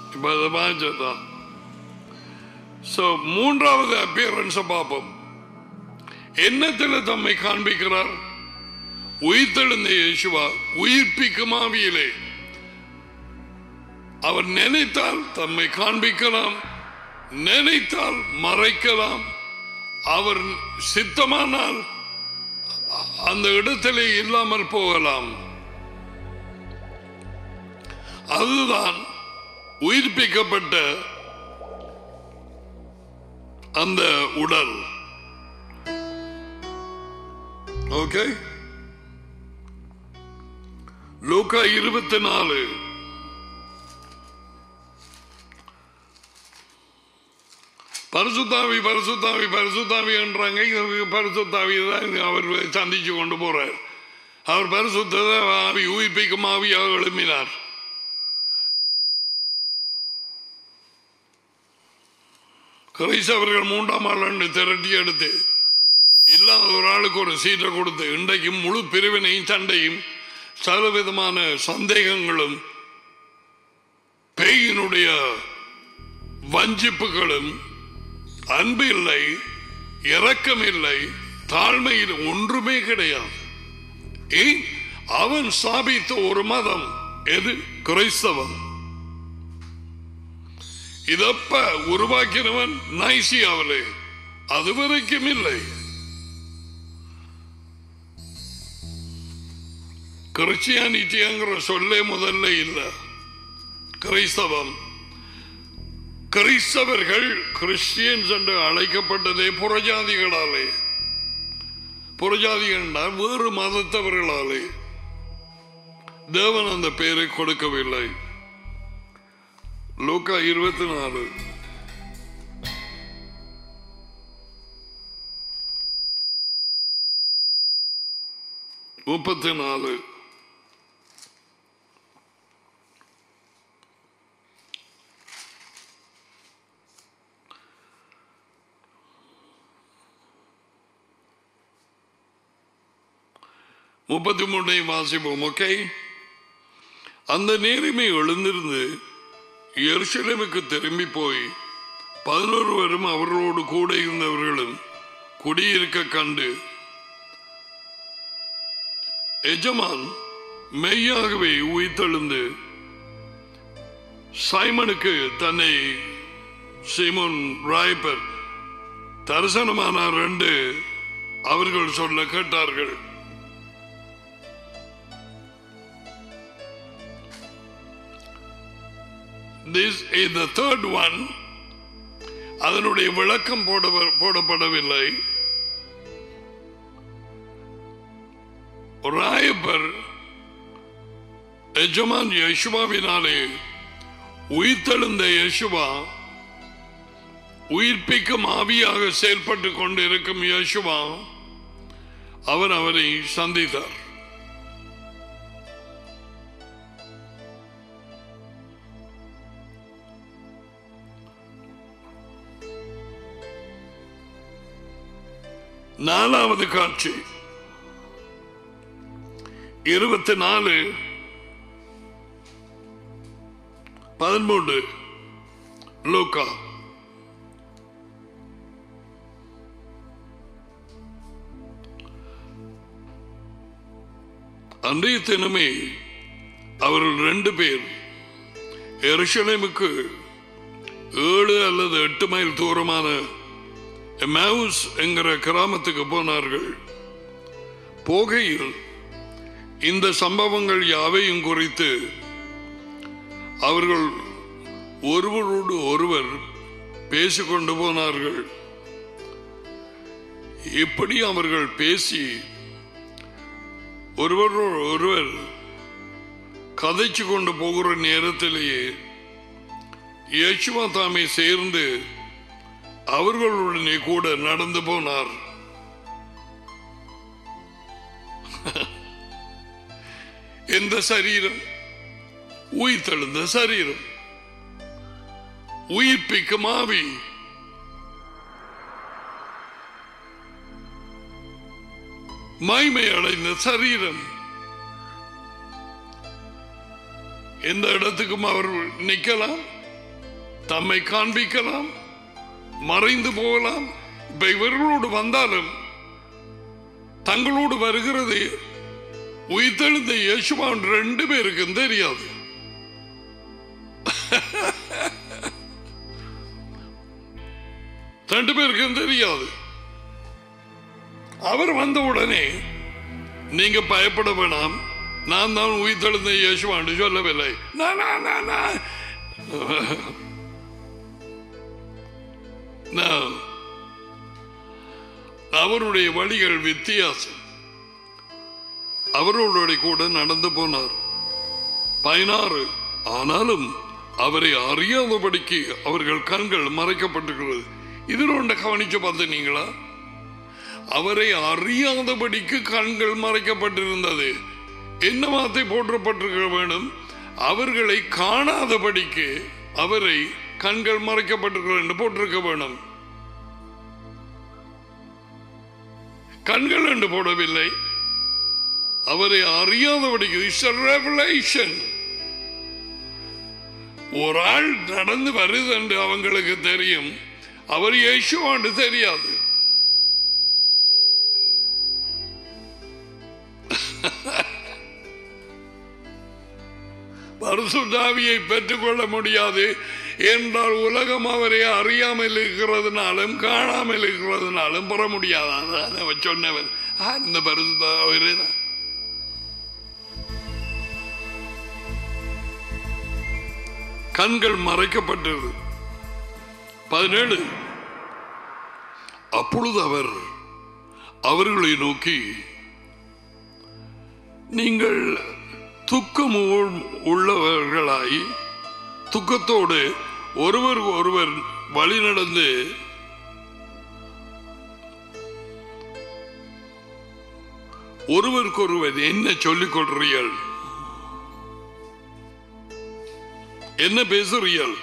மூன்றாவது அப்பியரன்ஸ் பார்ப்போம். என்னத்தில் தம்மை காண்பிக்கிறார்? உயிர்த்தெழுந்த இயேசுவா உயிர்ப்பிக்கும் ஆவியிலே. அவர் நினைத்தால் தம்மை காண்பிக்கலாம், நினைத்தால் மறைக்கலாம். அவர் சித்தமானால் அந்த இடத்திலே இல்லாமல் போகலாம். அதுதான் உயிர்ப்பிக்கப்பட்ட அந்த உடல். ஓகே. லூக்கா 24 பரிசுத்தாவி பரிசுத்தாவி பரிசுத்தாவி என்றாங்க. பரிசுத்தாவி தான் அவர் சந்திச்சு கொண்டு போறார். அவர் பரிசுத்த ஆவி உயிர்ப்பிக்கும் ஆவியாக எழுப்பினார். கிறிஸ்தவர்கள் 3ஆம் ஆண்டு திரட்டி எடுத்து இல்லாத ஒரு ஆளுக்கு ஒரு சீட்டை கொடுத்து இன்றைக்கு முழு பிரிவினையும் சண்டையும் சகலவிதமான சந்தேகங்களும் பேயினுடைய வஞ்சிப்புகளும், அன்பு இல்லை, இரக்கம் இல்லை, தாழ்மையில் ஒன்றுமே கிடையாது. அவன் ஸ்தாபித்த ஒரு மதம் எது? கிறிஸ்தவம். இதப்ப உருவாக்கினவன் நைசியாவிலே, அதுவரைக்கும் இல்லை. கிறிஸ்டியானிட்டிங்கிற சொல்லே முதல்ல இல்லை. கிறிஸ்தவம் கிறிஸ்தவர்கள் கிறிஸ்டியன்ஸ் என்று அழைக்கப்பட்டதே புறஜாதிகளாலே. புறஜாதிகள் வேறு மதத்தவர்களாலே. தேவன் அந்த பெயரை கொடுக்கவில்லை. லூக்கா 24 34. முப்பத்தி 33 வாசிப்போம். ஓகே. அந்த நேரமே எழுந்திருந்து எருசலேமுக்கு திரும்பி போய் 11 அவர்களோடு கூட இருந்தவர்களும் குடியிருக்க கண்டு, எஜமான் மெய்யாகவே உயிர்த்தெழுந்து சைமனுக்கு தன்னை சீமோன் ராயப்பர் தரிசனமானார் என்று அவர்கள் சொல்ல கேட்டார்கள். This is the third one. அதனுடைய விளக்கம் போடப்படவில்லை. ராயப்பர் எஜமான் யேசுவாவினாலே உயிர்த்தெழுந்த யேசுவா, உயிர்ப்பிக்கும் ஆவியாக செயல்பட்டு கொண்டிருக்கும் யேசுவா, அவர் அவரை சந்தித்தார். நாலாவது காட்சி 24:13 லூக்கா. அன்றைய தினமே அவர்கள் 2 பேர் எருசலேமுக்கு 7 அல்லது 8 மைல் தூரமான எம்மாவுஸ் என்கிற கிராமத்துக்கு போனார்கள். போகையில் இந்த சம்பவங்கள் யாவையும் குறித்து அவர்கள் ஒருவரோடு ஒருவர் பேசிக்கொண்டு போனார்கள். இப்படி அவர்கள் பேசி ஒருவரோடு ஒருவர் கதைச்சு கொண்டு போகிற நேரத்திலேயே யேசுவா தாமே சேர்ந்து அவர்களுடனே கூட நடந்து போனார். எந்த சரீரம்? உயிர்த்தெழுந்த சரீரம், உயிர்ப்பிக்கும் ஆவி. மகிமை அடைந்த சரீரம். எந்த இடத்துக்கும் அவர் நிற்கலாம், தம்மை காண்பிக்கலாம், மறைந்து போகலாம். இப்ப இவர்களோடு வந்தாலும் தங்களோடு வருகிறது உயிர்த்தெழுந்த யேசுவான் 2 பேருக்கும் தெரியாது. ரெண்டு பேருக்கும் தெரியாது. அவர் வந்த உடனே நீங்க பயப்பட வேணாம், நான் தான் உயிர்த்தெழுந்த யேசுவான் சொல்லவில்லை. அவருடைய வழிகள் வித்தியாசம். அவரோட கூட நடந்து போனார். 16 ஆனாலும் அவரை அறியாதபடிக்கு அவர்கள் கண்கள் மறைக்கப்பட்டிருக்கிறது. இதில் ஒன்றை கவனிச்சு பார்த்தீங்களா? அவரை அறியாதபடிக்கு கண்கள் மறைக்கப்பட்டிருந்தது. என்ன வார்த்தை போற்றப்பட்டிருக்க வேண்டும்? அவர்களை காணாதபடிக்கு அவரை கண்கள் மறைக்கப்பட்டிருக்கிறது என்று போட்டிருக்க வேண்டும். கண்கள் என்று போடவில்லை. அவரை அறியாதபடிக்கு ரெவலேஷன். ஒரு ஆள் நடந்து வருது என்று அவங்களுக்கு தெரியும், அவர் இயேசுவான்னு தெரியாது. பரிசுத்த ஆவியை பெற்றுக்கொள்ள முடியாது என்றால் உலகம் அவரை அறியாமல் இருக்கிறதுனாலும் காணாமல் இருக்கிறதுனாலும் பெற முடியாது. சொன்னவர் இந்த பரிசுத்த ஆவியே தான். கண்கள் மறைக்கப்பட்டது. 17. அப்பொழுது அவர் அவர்களை நோக்கி, நீங்கள் துக்கம் உள்ளவர்களாய் துக்கத்தோடு ஒருவர் ஒருவர் வழி நடந்து ஒருவருக்கொருவர் என்ன சொல்லிக் கொள்றீர்கள், என்ன பேசுறீர்கள்?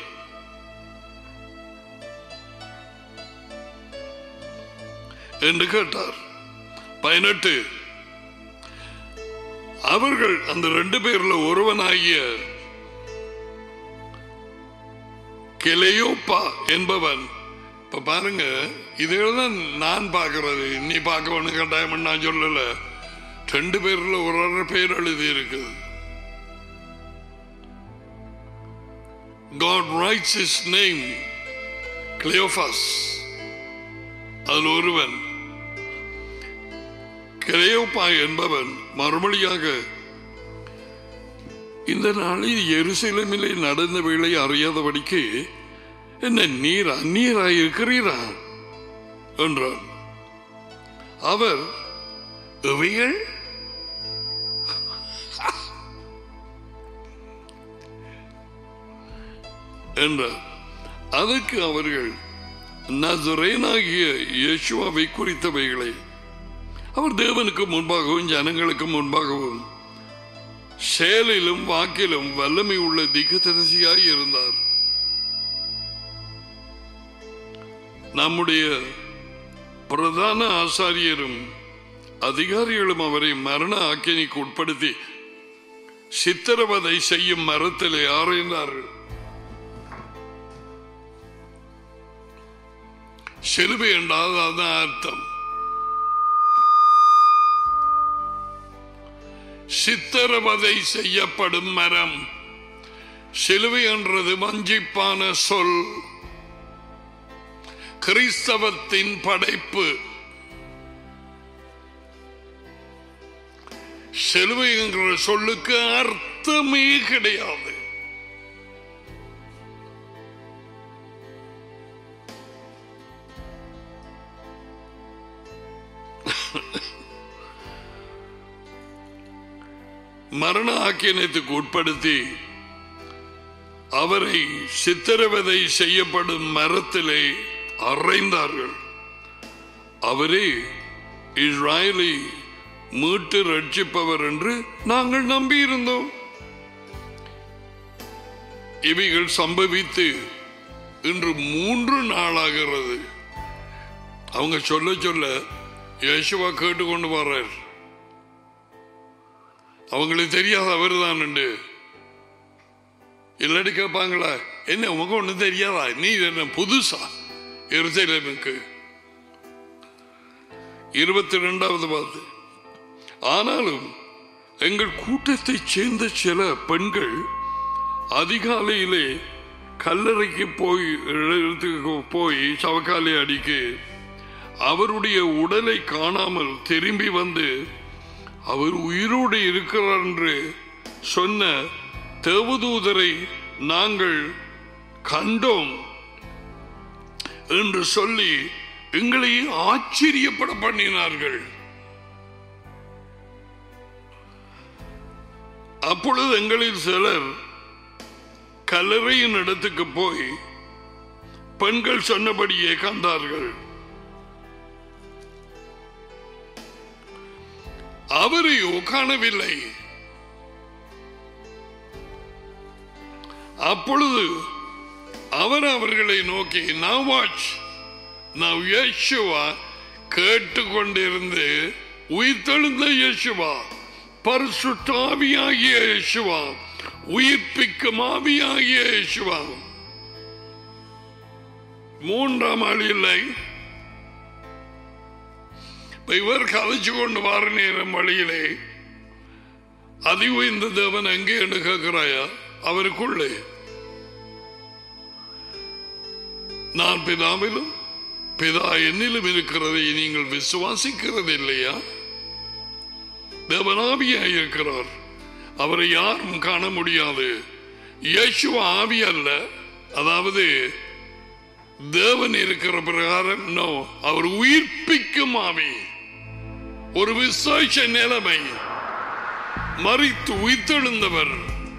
என்று கேட்டார். 18. அவர்கள் அந்த 2 பேர்ல ஒருவனாகிய கிளையோப்பா என்பவன், இப்ப பாருங்க, இதேதான் நான் பார்க்கிறது, நீ பார்க்கணும் கட்டாயம் நான் சொல்லல. 2 பேர்ல ஒரு பேர் எழுதி இருக்குது. God writes his name Cleophas. அதில் ஒருவன் கிளையோப்பா என்பவன் மறுமொழியாக, இந்த நாளில் எருசலேமிலே நடந்த வேளை அறியாதபடிக்கு என்ன நீர் அந்நியராயிருக்கிறீரா என்றார். அவர், இவைகள் என்றார். அதற்கு அவர்கள், நசரேயனாகிய இயேசுவை குறித்தவைகளை அவர் தேவனுக்கு முன்பாகவும் ஜனங்களுக்கு முன்பாகவும் செயலிலும் வாக்கிலும் வல்லமை உள்ள தீர்க்கதரிசியாய் இருந்தார். நம்முடைய பிரதான ஆசாரியரும் அதிகாரிகளும் அவரை மரண ஆக்கினைக்கு உட்படுத்தி சித்திரவதை செய்யும் மரத்திலே ஆராய்ந்தார்கள். சிலுவை என்றால் அதான் அர்த்தம். சித்திரவதை செய்யப்படும் மரம். சிலுவை என்றது வஞ்சிப்பான சொல், கிறிஸ்தவத்தின் படைப்பு. சிலுவை என்ற சொல்லுக்கு அர்த்தமே கிடையாது. மரண ஆக்கியனத்துக்கு உட்படுத்தி அவரை சித்திரவதை செய்யப்படும் மரத்திலே அறைந்தார்கள். அவரே இஸ்ராயலை மீட்டு ரட்சிப்பவர் என்று நாங்கள் நம்பியிருந்தோம். இவைகள் சம்பவித்து இன்று 3 நாளாகிறது. அவங்க சொல்ல சொல்ல யேசுவா கேட்டுக்கொண்டு வர்றார். அவங்களுக்கு தெரியாத அவர் தான் உண்டு. இல்லாட்டி கேட்பாங்களா, என்ன உனக்கு ஒண்ணு தெரியாதா, நீ என்ன புதுசா எருசலேமுக்கு? 22வது வார்த்தை. ஆனாலும் எங்கள் கூட்டத்தை சேர்ந்த சில பெண்கள் அதிகாலையிலே கல்லறைக்கு போய் சவக்காலை அடிக்க அவருடைய உடலை காணாமல் திரும்பி வந்து அவர் உயிரோடு இருக்கிறார் என்று சொன்ன தேவதூதரை நாங்கள் கண்டோம் என்று சொல்லி எங்களை ஆச்சரியப்பட பண்ணினார்கள். அப்பொழுது எங்களில் சிலர் கல்லறையின் இடத்துக்கு போய் பெண்கள் சொன்னபடியே கண்டார்கள். அவரையோ காணவில்லை. அப்பொழுது அவர் அவர்களை நோக்கி, now watch, now யேசுவா கேட்டுக்கொண்டிருந்து உயிர்த்தெழுந்த யேசுவா, பரிசுத்த ஆவியாகிய யேசுவா, உயிர்ப்பிக்கும் ஆவியாகிய யேசுவா, 3ஆம் ஆள் இல்லை. இவர் கதைச்சு கொண்டு வார நேரம் வழியிலே அதி உயர்ந்த தேவன் எங்கே என்று கேட்கிறாயா? அவருக்குள்ளே நான் பிதாவிலும் பிதா என்னிலும் இருக்கிறதை நீங்கள் விசுவாசிக்கிறது இல்லையா? தேவனாவியாய் இருக்கிறார். அவரை யாரும் காண முடியாது. இயேசுவ ஆவி அல்ல, அதாவது தேவன் இருக்கிற பிரகாரம் நோ, அவர் உயிர்ப்பிக்கும் ஆவி. ஒரு விசேஷ நிலைமை, மரித்து உயிர்த்தெழுந்தவர்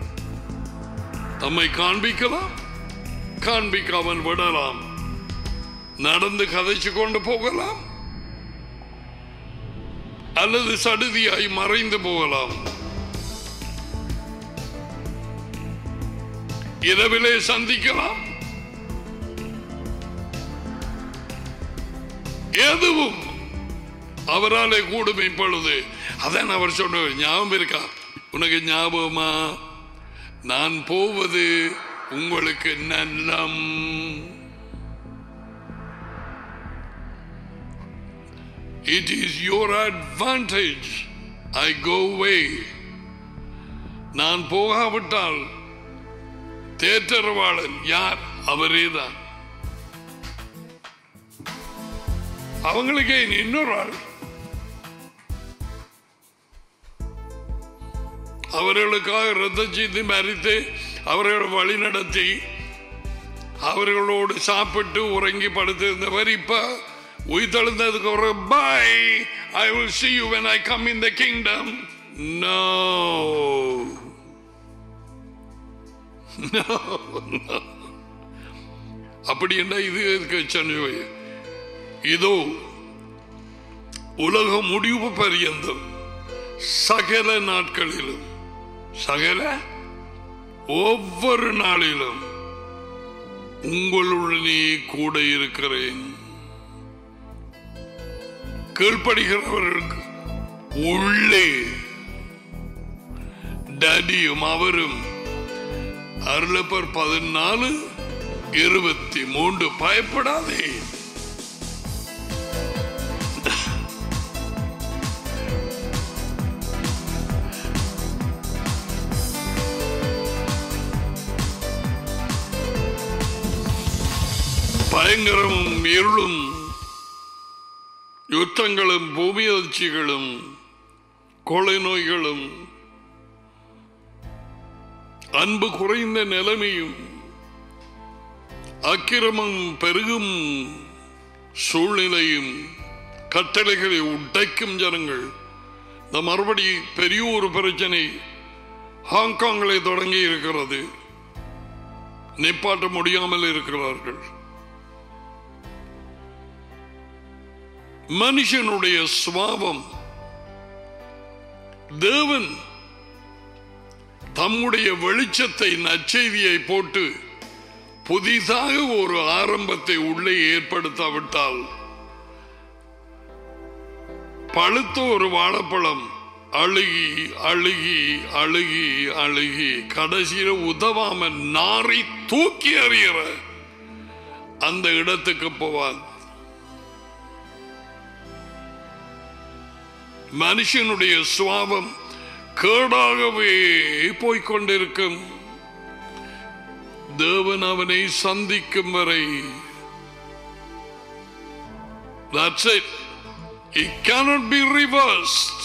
தம்மை காண்பிக்கலாம், காண்பிக்காமல் விடலாம், நடந்து கதைச்சு கொண்டு போகலாம், அல்லது சடுதியாய் மறைந்து போகலாம். இரவிலே சந்திக்கலாம். எதுவும் அவராலே கூடும். இப்பொழுது அதான் அவர் சொன்ன ஞாபகம் இருக்கா? உனக்கு ஞாபகமா? நான் போவது உங்களுக்கு நல்லம். It is your advantage I go away. நான் போகாவிட்டால் தேற்றரவாளன் யார்? அவரேதான். அவங்களுக்கே இன்னொரு ஆள், அவர்களுக்காக ரத்தம் செய்து மறித்து அவர்களை வழி நடத்தி அவர்களோடு சாப்பிட்டு உறங்கி படுத்திருந்தவர் இப்ப உயிர்த்தெழுந்ததுக்கு ஒரு பை, I will see you when I come in the kingdom. No. No. அப்படி என்ன இது சொன்ன? இதோ உலக முடிவு பரியந்தம் சகல நாட்களிலும், சகல ஒவ்வொரு நாளிலும் உங்களுடனே கூட இருக்கிறேன். கீழ்ப்படுகிறவர்களுக்கு உள்ளே டடியும் அவரும். அருளப்பர் 14:23. பயப்படாதே. பயங்கரமும் இருளும் யுத்தங்களும் பூமி அதிர்ச்சிகளும் கொலை நோய்களும் அன்பு குறைந்த நிலைமையும் அக்கிரமம் பெருகும் சூழ்நிலையும் கட்டளைகளை உடைக்கும் ஜனங்கள். இந்த மறுபடி பெரிய ஒரு பிரச்சனை ஹாங்காங்கிலே தொடங்கி இருக்கிறது. நிப்பாட்ட முடியாமல் இருக்கிறார்கள். மனுஷனுடைய சுபாவம், தேவன் தம்முடைய வெளிச்சத்தை நற்செய்தியை போட்டு புதிதாக ஒரு ஆரம்பத்தை உள்ளே ஏற்படுத்தாவிட்டால் பழுத்த ஒரு வாழைப்பழம் அழுகி அழுகி அழுகி அழுகி கடைசியில உதவாம நாரை தூக்கி எறிகிற அந்த இடத்துக்கு போவான். மனுஷனுடைய சுபாவம் கேடாகவே போய்கொண்டிருக்கும். தேவன் அவனை சந்திக்கும் வரை that's it. It cannot be reversed.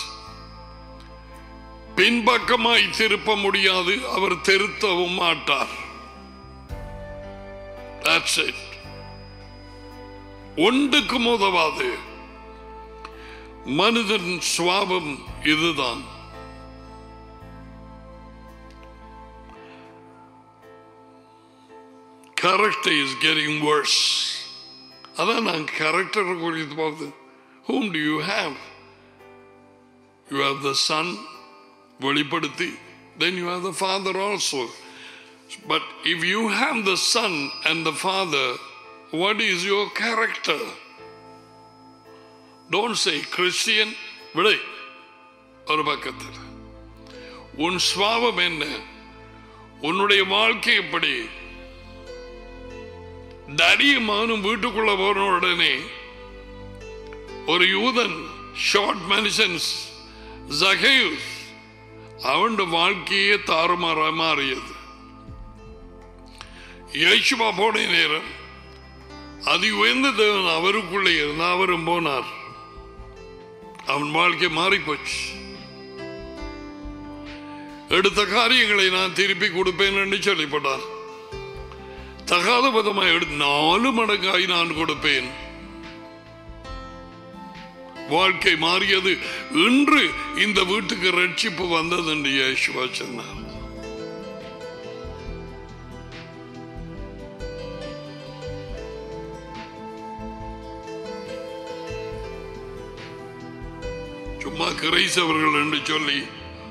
பின்பக்கமாய் திருப்ப முடியாது. அவர் திருத்தவும் மாட்டார். That's it. ஒன்றுக்கு உதவாது. மனிதன் சுபாவம் இதுதான். Character is getting worse. அதான் நான் character குறித்து பார்த்து. Whom do you have? You have the Son, வெளிப்படுத்தி. Then you have the Father also. But if you have the Son and the Father, what is your character? Don't say Christian. விடை ஒரு பக்கத்தில். உன் சுபாவம் என்ன? உன்னுடைய வாழ்க்கை எப்படி? தடியமானும் வீட்டுக்குள்ள போன உடனே ஒரு யூதன், ஷார்ட் மனுஷன் ஜகேயுஸ், அவன் வாழ்க்கையே தாறுமாற மாறியது. இயேசுவா போன நேரம் அதி உயர்ந்த தேவன் அவருக்குள்ளே இருந்த அவரும் போனார். அவன் வாழ்க்கை மாறி போச்சு. எடுத்த காரியங்களை நான் திருப்பி கொடுப்பேன் என்று சொல்லிப்பட்டார். தகாத விதமாக எடுத்து 4 மடங்காய் நான் கொடுப்பேன். வாழ்க்கை மாறியது. இன்று இந்த வீட்டுக்கு ரட்சிப்பு வந்தது என்று இயேசுவா சொன்னார். சும்மா கிரைஸ்தவர்கள் என்று சொல்லி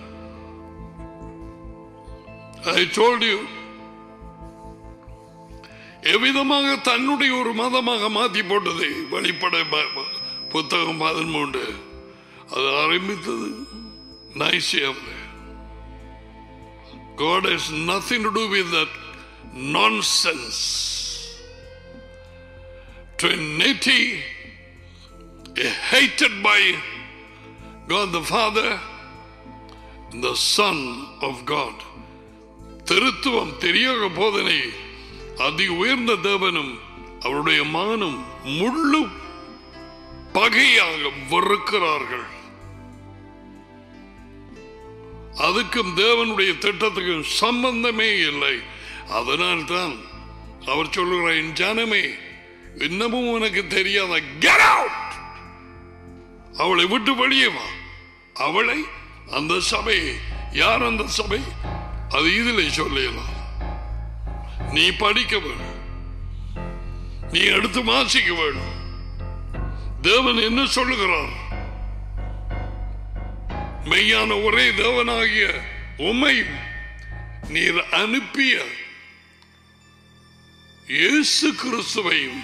I told you எவ்விதமாக தன்னுடைய ஒரு மதமாக மாற்றி போட்டது. வெளிப்படை புத்தகம் 13 அது ஆரம்பித்தது நைசியாவில். God has nothing to do with that nonsense. Trinity hated by God the Father and the Son of God. திருத்துவம் தெரியாத போதனை அதி உயர்ந்த தேவனும் அவருடைய மகனும் முழு பகையாக வெறுக்கிறார்கள். அதுக்கும் தேவனுடைய திட்டத்துக்கும் சம்பந்தமே இல்லை. அதனால்தான் அவர் சொல்லுகிறார், என் ஜனமே இன்னமும் உனக்கு தெரியாத, get out, அவளை விட்டு வெளியே வா. அவளை, அந்த சபை, யார் அந்த சபை? அது இதில் சொல்லலாம். நீ படிக்க வேணும், நீ எடுத்து வாசிக்க வேணும். தேவன் என்ன சொல்லுகிறார்? மெய்யான ஒரே தேவனாகிய உம்மையும் நீர் அனுப்பிய இயேசு கிறிஸ்துவையும்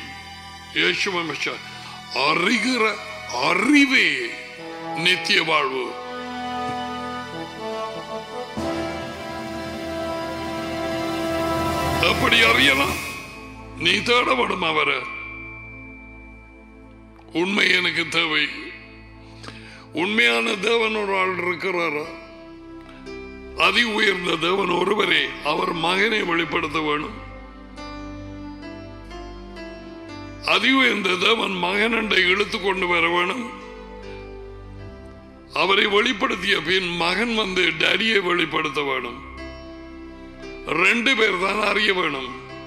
அறிகிற அறிவே நித்திய வாழ்வு. எப்படி அறியலாம்? நீ தேட வேண்டும் அவரை. உண்மை எனக்கு தேவை. உண்மையான தேவன் ஒரு ஆள் இருக்கிறாரா? அதி உயர்ந்த தேவன் ஒருவரே. அவர் மகனை வெளிப்படுத்த வேணும். அதி உயர்ந்த தேவன் மகனண்டை இழுத்து கொண்டு வர வேணும். அவரை வெளிப்படுத்திய பின் மகன் வந்து டேடியை வெளிப்படுத்த வேணும். 2 பேர் தான் அறிய வேணும்.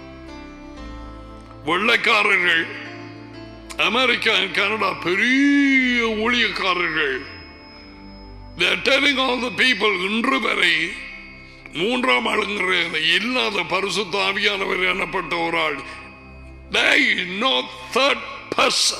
வெள்ளைக்காரர்கள், அமெரிக்கா, கனடா பெரிய ஊழியக்காரர்கள், they are telling all the people இன்று வரை 3ஆம் ஆளுங்கிற இல்லாத பரிசுத்த ஆவியானவர் எனப்பட்ட ஒரு ஆள், they know third person.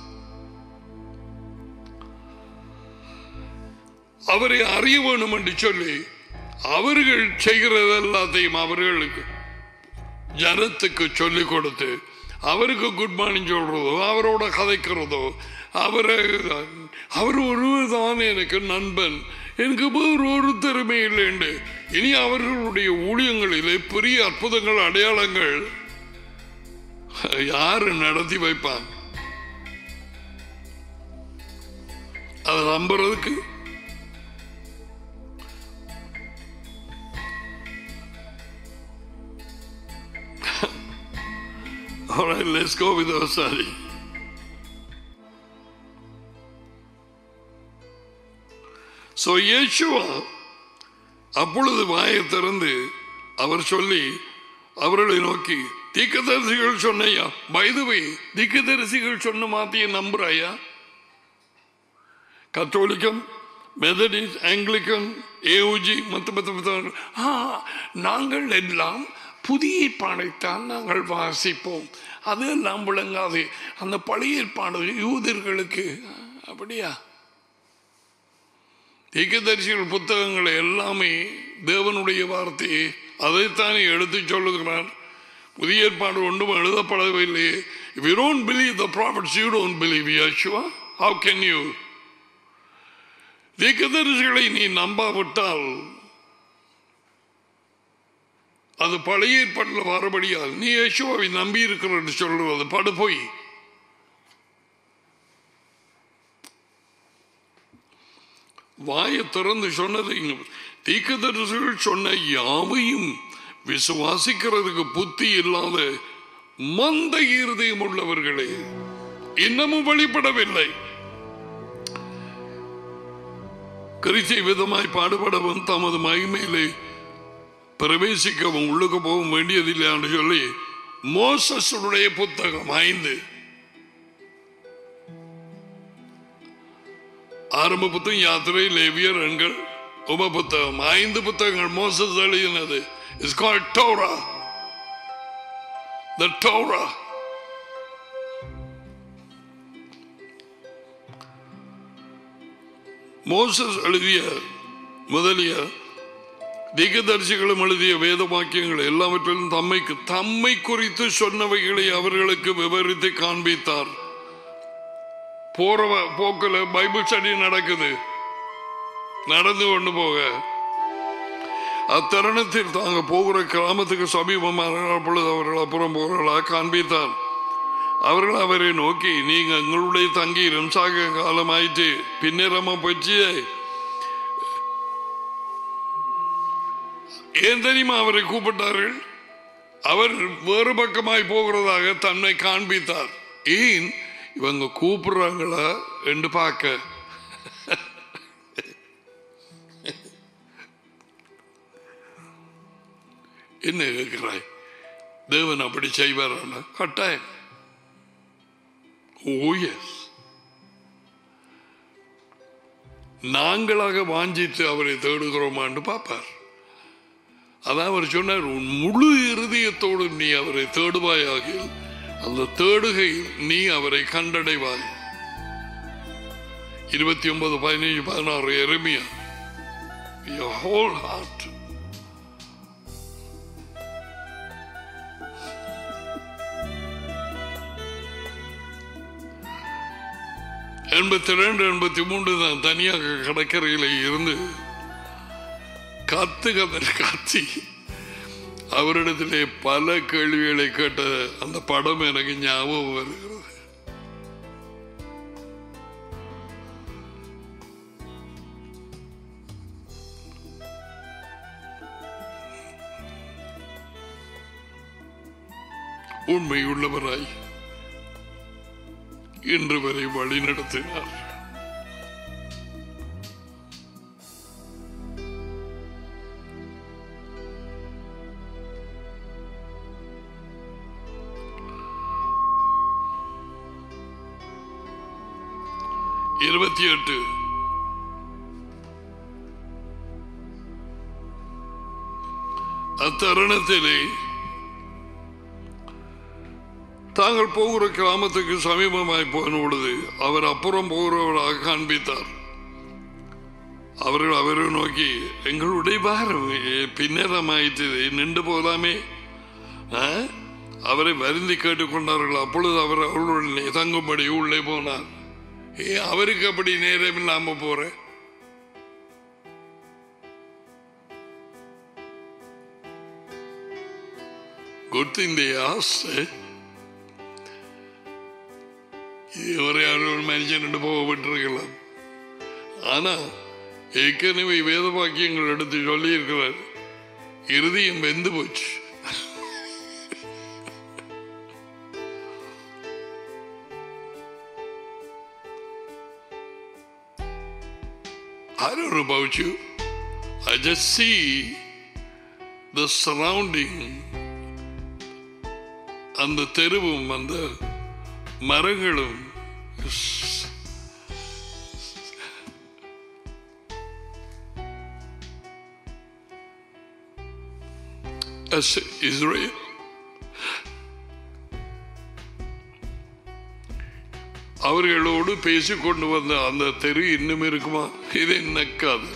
அவரை அறிய வேணும் என்று சொல்லி அவர்கள் செய்கிறது எல்லாத்தையும் அவர்களுக்கு ஜனத்துக்கு சொல்லிக் கொடுத்து அவருக்கு குட் மார்னிங் சொல்றதோ, அவரோட கதைக்கிறதோ, அவர் ஒருவர் தான் எனக்கு நண்பன், எனக்கு வேறு ஒரு திறமை இல்லை. இனி அவர்களுடைய ஊழியங்களிலே பெரிய அற்புதங்கள், அடையாளங்கள் யாரு நடத்தி வைப்பான்? அதை நம்புறதுக்கு all right, let's go with our study. So Yeshua அப்பொழுது வாயை திறந்து அவர் சொல்லி அவர்களை நோக்கி, தீர்க்கதரிசிகள் சொன்னையா? by the way, தீர்க்கதரிசிகள் சொன்ன மாத்திய நம்புறாயா? கத்தோலிக்கம், மெத்தடிஸ்ட், ஆங்கிலிக்கன், ஏஓஜி, மத்த நாங்கள் எல்லாம் புதிய ஏற்பாடைத்தான் நாங்கள் வாசிப்போம். அதெல்லாம் விளங்காது. அந்த பழைய ஏற்பாடு யூதர்களுக்கு அப்படியா? தீர்க்கதரிசிகள் புத்தகங்களை எல்லாமே தேவனுடைய வார்த்தையை அதைத்தானே எடுத்து சொல்லுகிறார். புதிய ஏற்பாடு ஒன்றும் எழுதப்படவில்லையே. If you don't believe the prophets, you don't believe Yeshua. How can you? தீர்க்கதரிசிகளை நீ நம்பாவிட்டால் அது பழைய ஏற்பாட்டில் வரபடியால் நீ யேசுவை நம்பி இருக்கிற சொல்றது படுபோய். வாயை திறந்து சொன்னது, தீர்க்கதரிசிகள் சொன்ன யாவையும் விசுவாசிக்கிறதுக்கு புத்தி இல்லாத மந்த இருதயம் உள்ளவர்களே, இன்னமும் வெளிப்படவில்லை. கிறிஸ்தை விதமாய் பாடுபடவும் தமது மகிமையிலே பிரவேசிக்கவும் உள்ளுக்கு போகவும் வேண்டியதில்லை என்று சொல்லி மோசஸுடைய புத்தகம் 5 ஆரம்ப புத்தகம், யாத்திரை, லேவியர், எண்கள், உப புத்தகம், 5 புத்தகங்கள் மோசஸ் எழுதினது. It's called Torah. The Torah. Moses எழுதிய முதலிய தீர்க்கதரிசிகளும் எழுதிய வேத வாக்கியங்கள் எல்லாவற்றிலும் தம்மை குறித்து சொன்னவைகளை அவர்களுக்கு விவரித்து காண்பித்தார். போற போக்கில் பைபிள் ஸ்டடி நடக்குது, நடந்து கொண்டு போக அத்தருணத்தில் தாங்க போகிற கிராமத்துக்கு சமீபமாக பொழுது அவர்கள் அப்புறம் போகிறவர்களாக காண்பித்தார். அவர்கள் அவரை நோக்கி, நீங்க எங்களுடைய தங்கியிலும் சாக காலம் ஆயிட்டு பின்னரமா போச்சு, ஏன் தெரியுமா அவரை கூப்பிட்டார்கள்? அவர் வேறு பக்கமாய் போகிறதாக தன்னை காண்பித்தார். ஏன் இவங்க கூப்பிடுறாங்களா என்று பார்க்க. என்ன கேட்கிறாய்? தேவன் அப்படி செய்வாரா? கட்டாயம். ஓ எஸ், நாங்களாக வாஞ்சித்து அவரை தேடுகிறோமான்னு பார்ப்பார். அதான் அவர் சொன்னார், உன் முழு இருதயத்தோடு நீ அவரை தேடுவாயாக, அந்த தேடுகையில் நீ அவரை கண்டடைவாய். 29, 15, 16 எரேமியா. Your whole heart. எண்பத்தி 83 தான் தனியாக கடற்கரையில் இருந்து காத்தி அவரிடத்திலே பல கேள்விகளை கேட்ட அந்த படம் எனக்கு ஞாபகம் வருகிறது. உண்மையுள்ளவராய் இன்று வரை வழி நடத்தினார். அத்தருணத்திலே தாங்கள் போகிற கிராமத்துக்கு சமீபமாய் போன பொழுது அவர் அப்புறம் போகிறவராக காண்பித்தார். அவர்கள் அவரை நோக்கி, எங்களுடைய பாரம் பின்னரமாயிற்று, நின்று போதாமே. அவரை வருந்தி கேட்டுக்கொண்டார்கள். அப்பொழுது அவர் அவர்களுடைய தங்கும்படி உள்ளே போனார். அவருக்கு அப்படி நேரம் இல்லாம போற. Good thing they asked. இதுவரை ஒரு மனுஷன் போகப்பட்டிருக்கலாம். ஆனா ஏற்கனவே வேத வாக்கியங்கள் எடுத்து சொல்லி இருக்கிறார், இருதயம் வெந்து போச்சு. I don't know about you. I just see the surrounding, அந்த தெருவும் அந்த மரங்களும் இஸ்ரேல் அவர்களோடு பேசிக்கொண்டு வந்த அந்த தெரு இன்னும் இருக்குமா? இது நக்காது.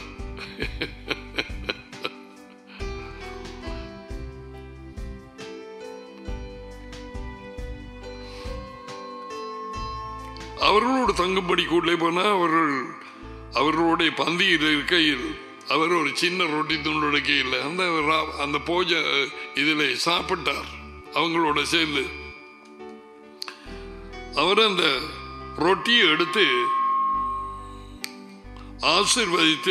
அவர்களோடு தங்கும்படிக்குள்ளே போனால் அவர்களுடைய பந்தியில் இருக்கையில் அவர் ஒரு சின்ன ரொட்டி துண்டுடைக்கையில் அந்த போஜ இதில் சாப்பிட்டார். அவங்களோட சேர்ந்து அவர் அந்த ரொட்டியை எடுத்து ஆசீர்வதித்து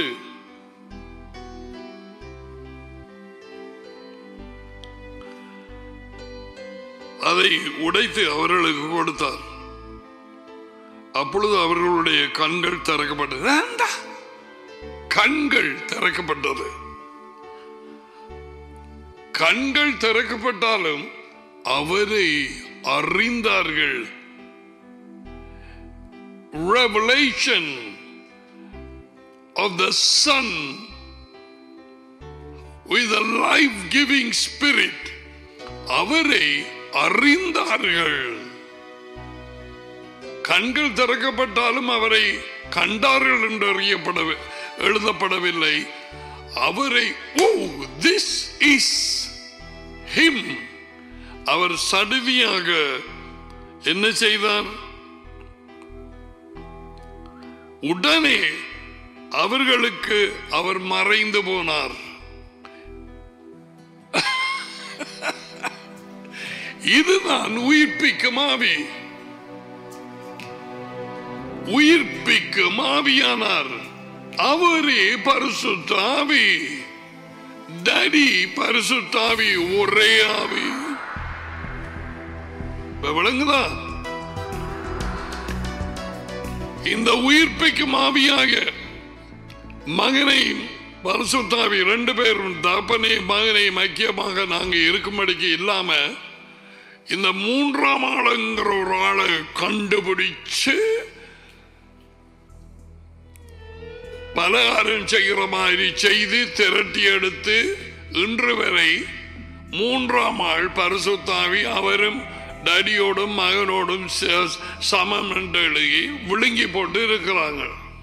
அதை உடைத்து அவர்களுக்கு கொடுத்தார். அப்பொழுது அவர்களுடைய கண்கள் திறக்கப்பட்டது. கண்கள் திறக்கப்பட்டது. கண்கள் திறக்கப்பட்டாலும் அவரை அறிந்தார்கள். Revelation of the Son with a life-giving spirit. அவரை அறிந்தார்கள். கண்கள் திறக்கப்பட்டாலும் அவரை கண்டார்கள் என்று எழுதப்படவில்லை. அவரை, ஓ, this is him. அவர் சடுதியாக என்ன செய்தார்? உடனே அவர்களுக்கு அவர் மறைந்து போனார். இதுதான் உயிர்ப்பிக்கும் ஆவி. உயிர்ப்பிக்கும் ஆவியானார். அவரே பரிசுத்த ஆவி. டடி பரிசுத்த ஆவி, ஒரே ஆவி. விளங்குதா? இந்த உயிர்ப்பிக்கும் ஆவியாக மகனையும் பரிசுத்த ஆவி ரெண்டு பேரும் தகப்பனையும் மகனையும் ஐக்கியமாக நாங்க இருக்கும்படிக்கு இல்லாம இந்த மூன்றாம் ஆளுங்கிற ஒரு ஆளை கண்டுபிடிச்சு பலகாரம் செய்கிற மாதிரி செய்து திரட்டி எடுத்து இன்று வரை மூன்றாம் ஆள் பரிசுத்த ஆவி அவரும் டடியோடும் மகனோடும் சமம் என்று எழுதி விழுங்கி போட்டு இருக்கிறாங்க.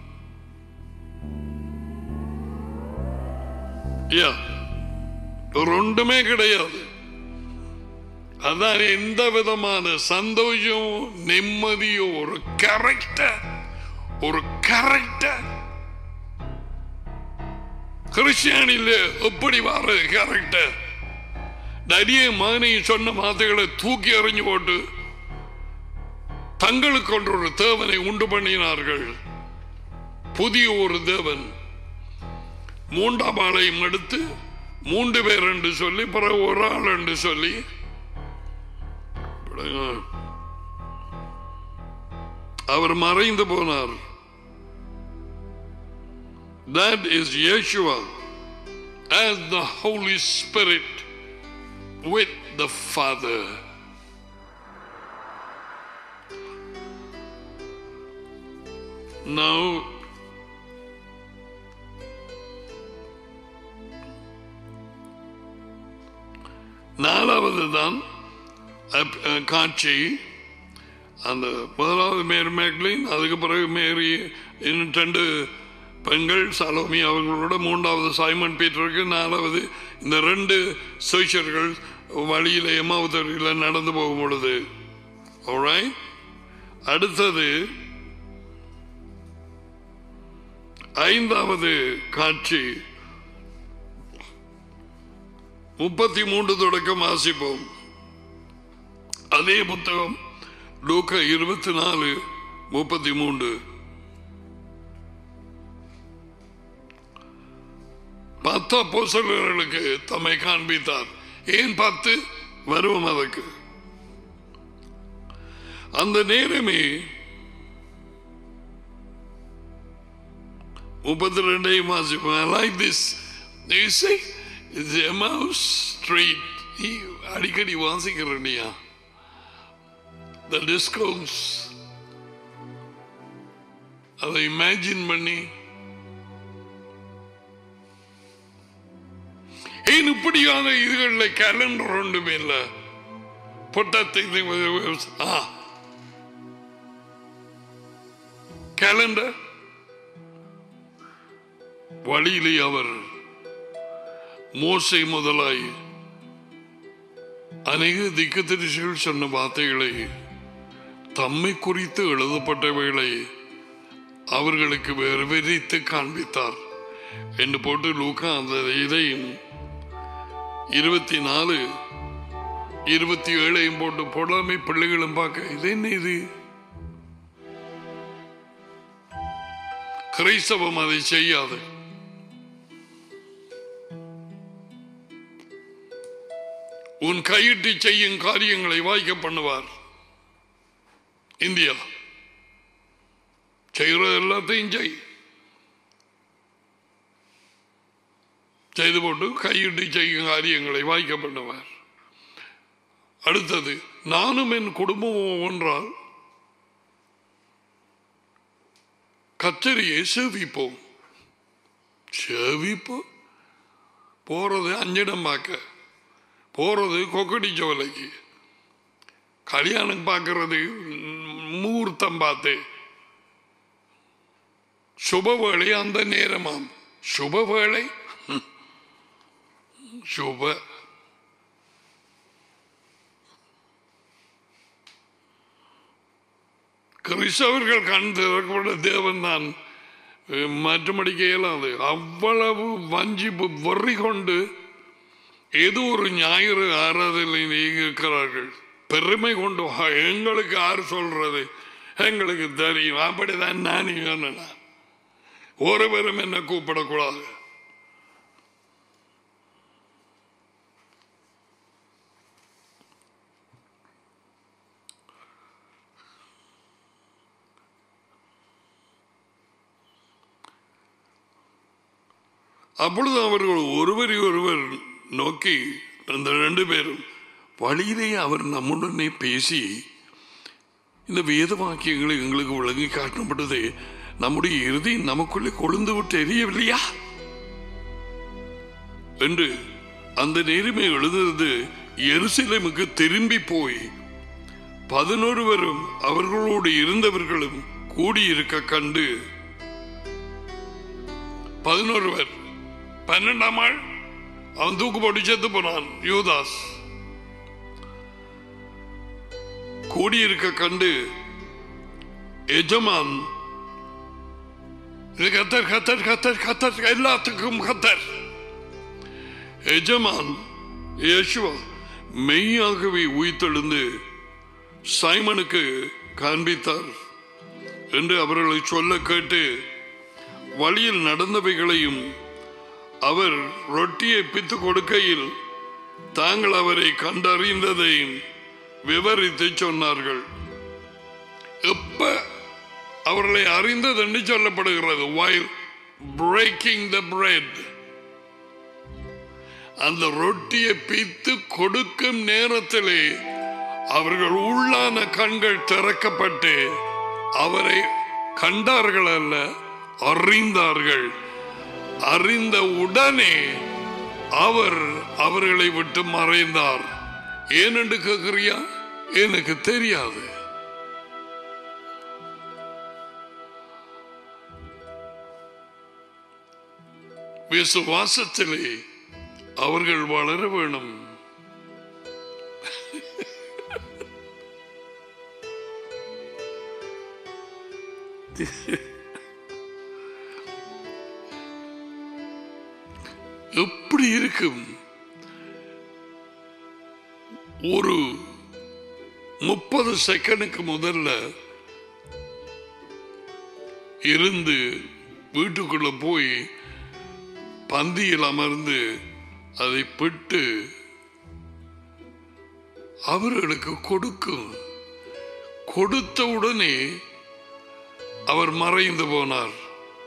ரெண்டுமே கிடையாது. அதான் எந்த விதமான சந்தோஷம் நிம்மதியோ ஒரு கரெக்டர் கிறிஸ்டியானில எப்படி வர கரெக்டர்? நடிகை மகனையும் சொன்ன வார்த்தைகளை தூக்கி எறிஞ்சு போட்டு தங்களுக்கு கொன்ற ஒரு தேவனை உண்டு பண்ணினார்கள். புதிய ஒரு தேவன். மூன்றாம் ஆளையும் எடுத்து 3 பேர் என்று சொல்லி பிறகு ஒரு ஆள் என்று சொல்லி அவர் மறைந்து போனார். That is Yeshua as the Holy Spirit with the Father. Now நாலாவது தான் காட்சி. அந்த முதலாவது மேரி மேக்லின், அதுக்கு பிறகு மேரி, இன்னும் 2 பெண்கள் சலோமி அவங்களோட, மூன்றாவது சைமன் பீட்டருக்கு, நாலாவது இந்த 2 சோஷர்கள் வழியில் எம்மாவுதரில் நடந்து போகும் பொழுது. alright, அடுத்தது 5வது காட்சி 33 தொடக்கம் வாசிப்போம். அதே புத்தகம் லூக்கா 24:33. 10 அப்போஸ்தலர்களுக்கு தம்மை காண்பித்தார். ஏன் 10? வருவோம் அதற்கு. அந்த நேரமே 32 வாசிப்போம். I like this. You see, it's Emmaus Street. அடிக்கடி வாசிக்கிறனியா the discourse. அதை இமேஜின் பண்ணி ஏன் இப்படியான இதுகளில் கேலண்டர் ஒன்றுமே இல்லை. கேலண்டர் வழியிலே அவர் மோசே முதலாய் அநேக திக்குதரிசிகள் சொன்ன வார்த்தைகளை, தம்மை குறித்து எழுதப்பட்டவைகளை அவர்களுக்கு விவரித்து காண்பித்தார் என்று போட்டு லூக்கா அந்த இதையும் 24-27 போட்டு போடாமை பிள்ளைகளும் பார்க்க, இது என்ன இது? கிறிஸ்தவம் அதை செய்யாது. உன் கையிட்டு செய்யும் காரியங்களை வாய்க்க பண்ணுவார். இந்தியா செய்கிற எல்லாத்தையும் செய்து போட்டு கையிட்டு செய்யும் காரியங்களை வாய்க்க பண்ணுவார். அடுத்தது நானும் என் குடும்பமும் ஒன்றால் கத்தரியை சேவிப்போம். சேவிப்போம் போறது அஞ்சிடம் பார்க்க, போறது கொக்கடி ஜோலைக்கு, கல்யாணம் பார்க்கறது முகூர்த்தம் பார்த்து, சுபவேளை அந்த நேரமாம். சுபவேளை சுப கிறிஸ்தவர்கள் கண் திறக்கப்பட்ட தேவன் தான், மற்றபடிக்க இயலாது. அவ்வளவு வஞ்சிப்பு வெறி கொண்டு ஏதோ ஒரு ஞாயிறு ஆராதனை இருக்கிறார்கள். பெருமை கொண்டு எங்களுக்கு யார் சொல்றது, எங்களுக்கு தெரியும், அப்படிதான் நான் சொன்னா ஒருவரும் என்ன கூப்பிடக்கூடாது. அப்பொழுது அவர்கள் ஒருவரை ஒருவர் நோக்கி, அந்த 2 பேரும் வழியிலே அவர் நம்முடனே பேசி, இந்த வேத வாக்கியங்களை எங்களுக்கு விளங்கி காட்டப்பட்டது நம்முடைய இறுதி நமக்குள்ளே கொழுந்து விட்டு எரியவில்லையா என்று அந்த நேரமே எழுந்தது. எருசலேமுக்கு திரும்பி போய் 11 அவர்களோடு இருந்தவர்களும் கூடியிருக்க கண்டு, 11 12ஆம் ஆள் அவன் தூக்கு போட்டு செத்து போனான். யூதாஸ் கூடியிருக்க கண்டு எஜமான், கத்தர் கத்தர் கத்தர் கத்தர் எல்லாத்துக்கும் கத்தர், எஜமான் யேசுவா மெய்யாகவே உயிர்த்தெழுந்து சைமனுக்கு காண்பித்தார் என்று அவர்களை சொல்ல கேட்டு, வழியில் நடந்தவைகளையும் அவர் ரொட்டியை பித்து கொடுக்கையில் தாங்கள் அவரை கண்டறிந்ததையும் விவரித்து சொன்னார்கள். எப்ப அவர்களை அறிந்தது என்று சொல்லப்படுகிறது, while breaking the bread, அந்த ரொட்டியை பித்து கொடுக்கும் நேரத்திலே அவர்கள் உள்ளான கண்கள் திறக்கப்பட்டு அவரை கண்டார்கள் அல்ல, அறிந்தார்கள். அறிந்த உடனே அவர் அவர்களை விட்டு மறைந்தார். ஏனென்று கேட்கிறியா? எனக்கு தெரியாது. விசுவாசத்திலே அவர்கள் வளர வேணும். எப்படி இருக்கும்? ஒரு 30 செகண்டுக்கு முதல்ல இருந்து வீட்டுக்குள்ள போய் பந்தியில் அமர்ந்து அதை பிட்டு அவர்களுக்கு கொடுக்கும். கொடுத்த உடனே அவர் மறைந்து போனார்.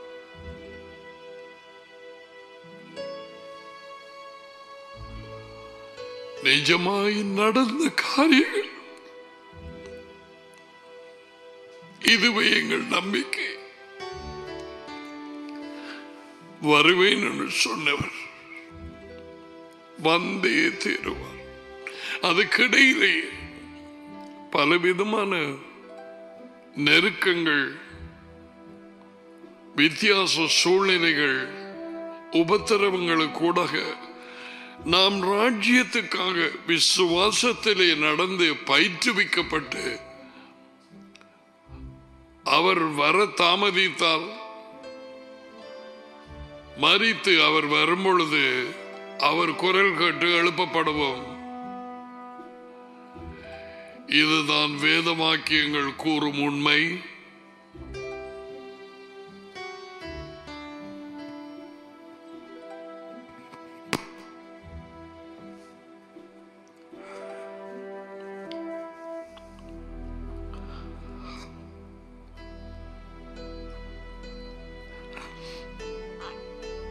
நிஜமாய் நடந்த காரியங்கள். இதுவே எங்கள் நம்பிக்கை. வருவேன் என்று சொன்னவர் வந்தே தீருவார். அதுக்கிடையிலே பலவிதமான நெருக்கங்கள், வித்தியாச சூழ்நிலைகள், உபத்திரவங்களுக்கூடாக நாம் ராஜ்யத்துக்காக விசுவாசத்திலே நடந்து பயிற்றுவிக்கப்பட்டு அவர் வர தாமதித்தால், மரித்து அவர் வரும்பொழுது அவர் குரல் கேட்டு எழுப்பப்படுவோம். இதுதான் வேத வாக்கியங்கள் கூறும் உண்மை.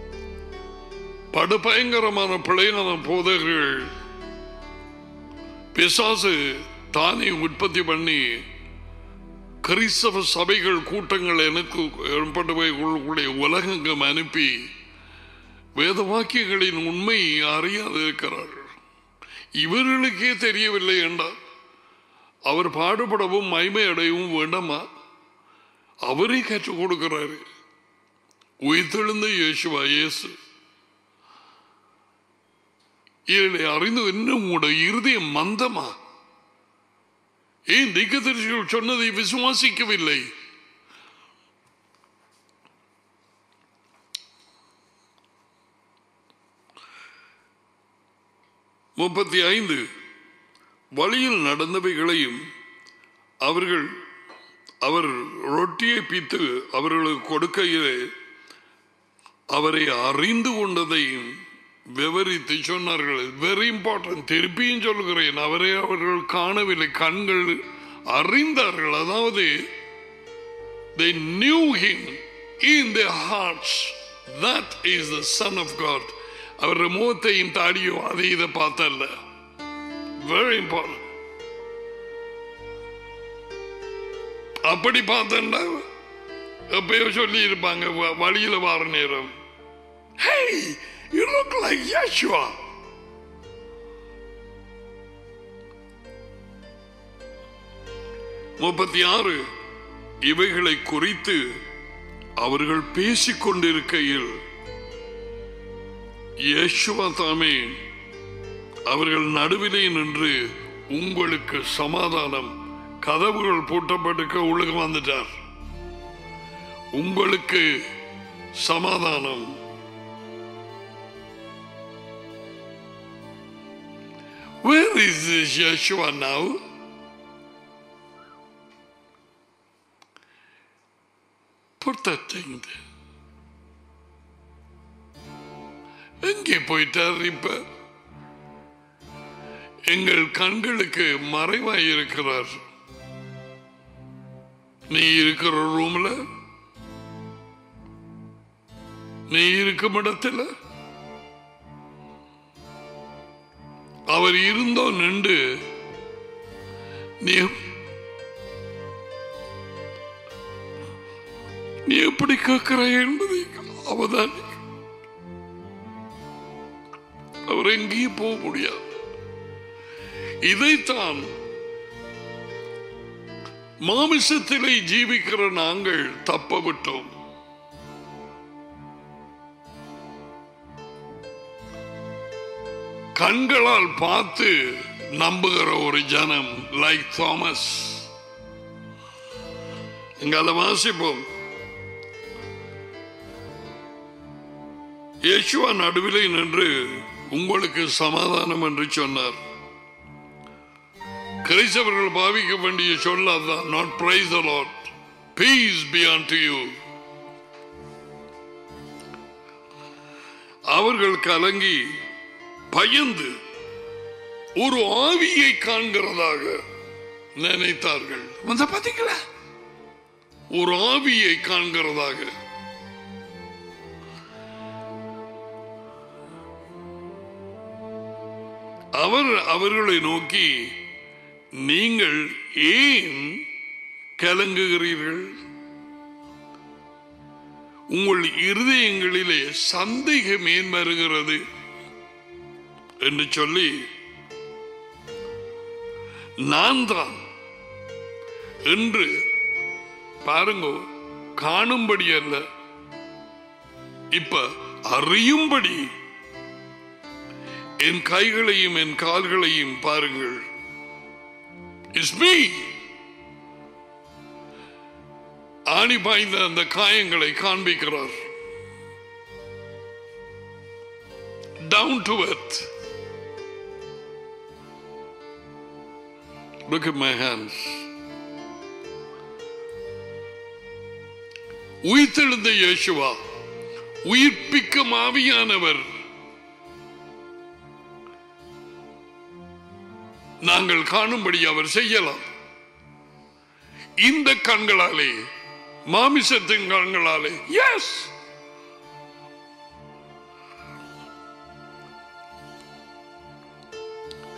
படுபயங்கரமான பிழையான போதகர்கள் பிசாசு தானே உற்பத்தி பண்ணி கிறிஸ்தவ சபைகள் கூட்டங்கள் எனக்கு ஏற்பட்டவைகளுடைய உலகங்கம் அனுப்பி வேத வாக்கியங்களின் உண்மையை அறியாது இருக்கிறார்கள். இவர்களுக்கே தெரியவில்லை என்றால் அவர் பாடுபடவும் மகிமை அடையவும் வேண்டாமா? அவரே கற்றுக் கொடுக்கிறாரு. உயிர்த்தெழுந்த இயேசுவா இயேசு இதை அறிந்து இன்னும் உங்களோட இருதயம் மந்தமா? ஏன் தீர்க்கதரிசிகள் சொன்னதை விசுவாசிக்கவில்லை? முப்பத்தி 5 வழியில் நடந்தவைகளையும் அவர் ரொட்டியை பித்து அவர்களுக்கு கொடுக்கையிலே அவரை அறிந்து கொண்டதையும் விவரித்து சொன்னார்கள். Very important. திருப்பியும் சொல்கிறேன், அவரை அவர்கள் காணவில்லை, கண்கள் அறிந்தார்கள். அதாவது they knew him in their hearts. That is the Son of God. அவர் முகத்தையும் தாடியோ அதை இதை பார்த்தல்ல. Very important. அப்படி பார்த்தா எப்பயோ சொல்லி இருப்பாங்க வழியில வார நேரம், hey, you look like Yeshua. முப்பத்தி 6 இவைகளை குறித்து அவர்கள் பேசிக் கொண்டிருக்கையில் இயேசுவா தாமே அவர்கள் நடுவிலே நின்று, உங்களுக்கு சமாதானம். கதவுகள் பூட்டப்பட்டுக்க உள்ளுக்கு வந்துட்டார். உங்களுக்கு சமாதானம். Where is this Yeshua now? Put that thing there. எங்கே போயிட்டார்? இப்ப எங்கள் கண்களுக்கு மறைவாய் இருக்கிறார். நீ இருக்கிற ரூம்ல, நீ இருக்கும் இடத்துல அவர் இருந்தோ நின்று நீ எப்படி கேட்கிறாய் என்பதை அவதானி. அவர் எங்கேயும் போக முடியாது. இதைத்தான் மாமிசத்திலே ஜீவிக்கிற நாங்கள் தப்ப விட்டோம். கண்களால் பார்த்து நம்புகிற ஒரு ஜனம், லைக் தாமஸ். எங்கால வாசிப்போம். இயேசுவா நடுவிலே நின்று உங்களுக்கு சமாதானம் என்று சொன்னார். கிறிஸ்தவர்கள் பாவிக்க வேண்டிய சொல்ல அதுதான். not praise the Lord, peace be unto you. அவர்கள் கலங்கி பயந்து ஒரு ஆவியை காண்கிறதாக நினைத்தார்கள். பாத்தீங்களா, ஒரு ஆவியை காண்கிறதாக. அவர்களை நோக்கி, நீங்கள் ஏன் கலங்குகிறீர்கள்? உங்கள் இருதயங்களிலே சந்தேகம் ஏன் வருகிறது என்று சொல்லி, நான் தான் என்று பாருங்க, காணும்படி அல்ல, இப்ப அறியும்படி என் கைகளையும் என் கால்களையும் பாருங்கள். It's me. ஆணி பாய்ந்த அந்த காயங்களை காண்பிக்கிறார். Down to earth. Look at my hands. உயிர்த்தெழுந்த இயேசுவா, உயிர்ப்பிக்கும் ஆவியானவர் நாங்கள் காணும்படி அவர் செய்யலாம். இந்த கண்களாலே, மாமிசத்தின் கண்களாலே. எஸ்,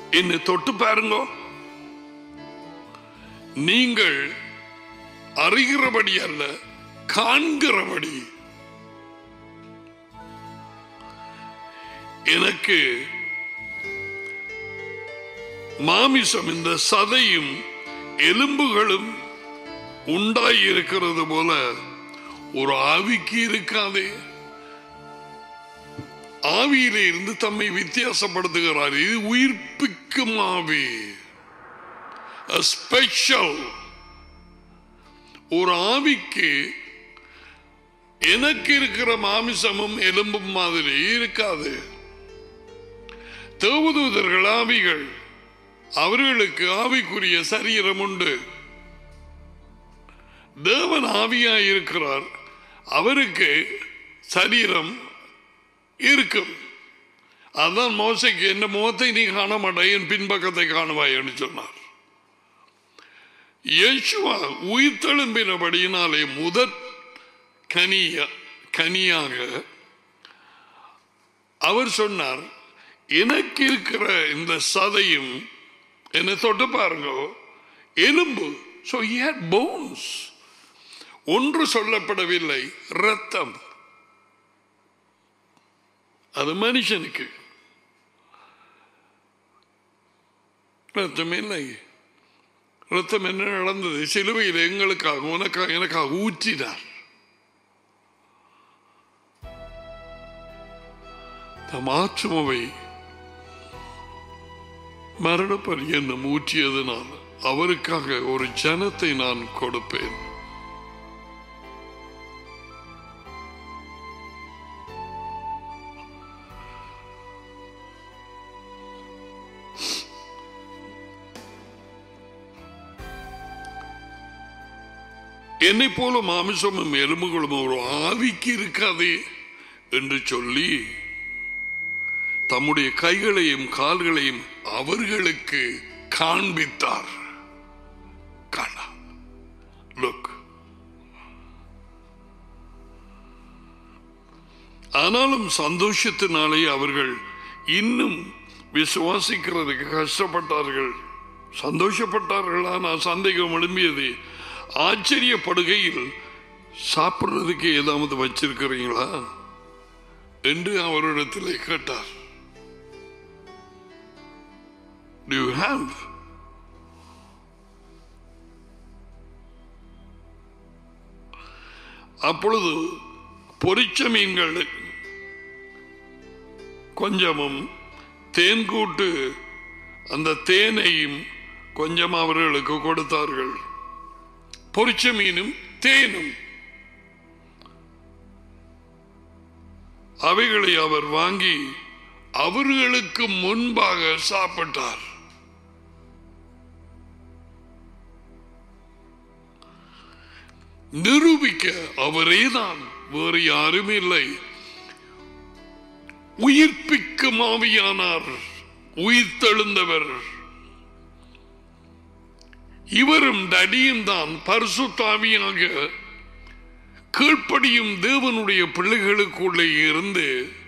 என்னை தொட்டு பாருங்க. நீங்கள் அறிகிறபடி அல்ல, காண்கிறபடி. எனக்கு மாமிசம், இந்த சதையும் எலும்புகளும் உண்டாயிருக்கிறது போல ஒரு ஆவிக்கு இருக்காதே. ஆவியிலே இருந்து தம்மை வித்தியாசப்படுத்துகிறார். இது உயிர்ப்பிக்கும் ஆவி, ஸ்பெஷல். ஒரு ஆவிக்கு எனக்கு இருக்கிற மாமிசமும் எலும்பும் மாதிரி இருக்காது. தேவதூதர்கள் ஆவிகள், அவர்களுக்கு ஆவிக்குரிய சரீரம் உண்டு. தேவன் ஆவியாய் இருக்கிறார், அவருக்கு சரீரம் இருக்கும். அதான் மோசைக்கு, என் முகத்தை நீ காண மாட்டாய், என் பின்பக்கத்தை காணுவாய் என்று சொன்னார். இயேசுவா உயிர்த்தெழும்பினபடியினாலே முதற் கனியாக அவர் சொன்னார், எனக்கு இருக்கிற இந்த சதையும் என்னை தொட்டு பாருங்க, எலும்பு. So he had bones. ஒன்று சொல்லப்படவில்லை, இரத்தம். அது மனுஷனுக்கு ரத்தம் இல்லை. ரத்தம் என்ன நடந்தது? சிலுவையில் எங்களுக்காக, உனக்காக, எனக்காக ஊற்றினார். தம் ஆத்மாவை மரண பரியந்தம் ஊற்றியதனால் அவருக்காக ஒரு ஜனத்தை நான் கொடுப்பேன். என்னை போல மாமிசமும் எலும்புகளும் ஒரு ஆவிக்கு இருக்காதே என்று சொல்லி தம்முடைய கைகளையும் கால்களையும் அவர்களுக்கு காண்பித்தார். ஆனாலும் சந்தோஷத்தினாலே அவர்கள் இன்னும் விசுவாசிக்கிறதுக்கு கஷ்டப்பட்டார்கள். சந்தோஷப்பட்டார்கள், ஆனால் சந்தேகம் எழும்பியது. ஆச்சரியப்படுகையில் சாப்பிடுறதுக்கு ஏதாவது வச்சிருக்கிறீங்களா என்று அவரிடத்தில் கேட்டார். Do you have? அப்பொழுது பொரிச்ச மீன்கள் கொஞ்சமும் தேன் கூட்டு அந்த தேனையும் கொஞ்சம் அவர்களுக்கு கொடுத்தார்கள். பொரிச்ச மீனும் தேனும் அவைகளை அவர் வாங்கி அவர்களுக்கு முன்பாக சாப்பிட்டார். நிரூபிக்க அவரேதான், வேறு யாரும் இல்லை. உயிர்ப்பிக்கும் ஆவியானார், உயிர்த்தெழுந்தவர். இவரும் டடியும் தான் பரிசுத்த ஆவியாக கீழ்ப்படியும் தேவனுடைய பிள்ளைகளுக்குள்ளே இருந்து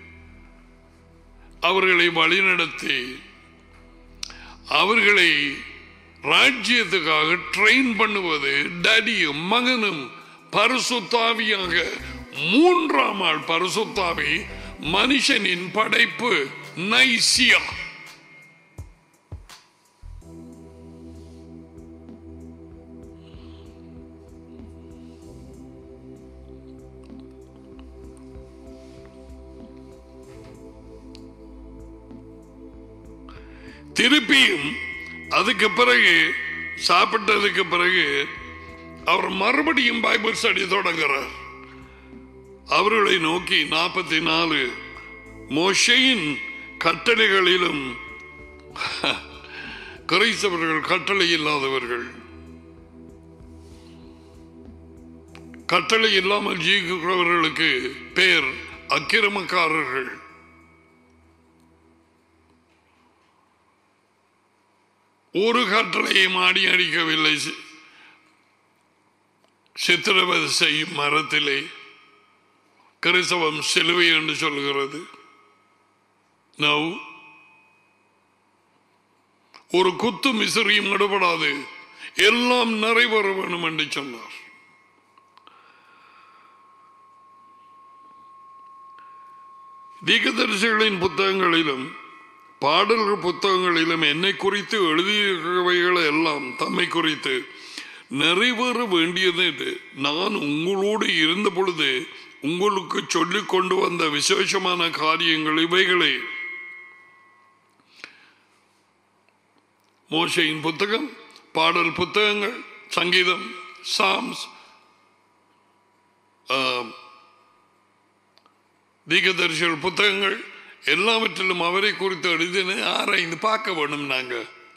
அவர்களை வழிநடத்தி அவர்களை ராஜ்யத்துக்காக ட்ரெயின் பண்ணுவது டடியும் மகனும் பரிசுத்த ஆவியாக. மூன்றாம் ஆள் பரிசுத்த ஆவி, மனுஷனின் படைப்பு, நைசியா. திருப்பியும் அதுக்கு பிறகு சாப்பிட்டதுக்கு பிறகு அவர் மறுபடியும் பைபிள் ஸ்டடி தொடங்குறார். அவர்களை நோக்கி 44 மோசேயின் கட்டளைகளிலும் கிறிஸ்தவர்கள் கட்டளை இல்லாதவர்கள், கட்டளை இல்லாமல் ஜீவிக்கிறவர்களுக்கு பேர் அக்கிரமக்காரர்கள். ஒரு கட்டளையும் ஆடி அடிக்கவில்லை. சித்திரவதை செய்யும் மரத்திலே கிறிஸ்தவம் சிலுவை என்று சொல்கிறது. நவ் ஒரு குத்து மிசிறியும் இடப்படாது, எல்லாம் நிறைவேற வேண்டும் என்று சொன்னார். தீர்க்கதரிசிகளின் புத்தகங்களிலும் பாடல்கள் புத்தகங்களிலும் என்னை குறித்து எழுதியவைகளை எல்லாம் தம்மை குறித்து நிறைவேற வேண்டியது என்று நான் உங்களோடு இருந்த பொழுது உங்களுக்கு சொல்லிக் கொண்டு வந்த விசேஷமான காரியங்கள் இவைகளே. மோசையின் புத்தகம், பாடல் புத்தகங்கள், சங்கீதம், சாம்ஸ், தீர்க்கதரிசிகள் புத்தகங்கள் எல்லாவற்றிலும் அவரை குறித்து எழுதின ஆராய்ந்து பார்க்க வேண்டும். நாங்க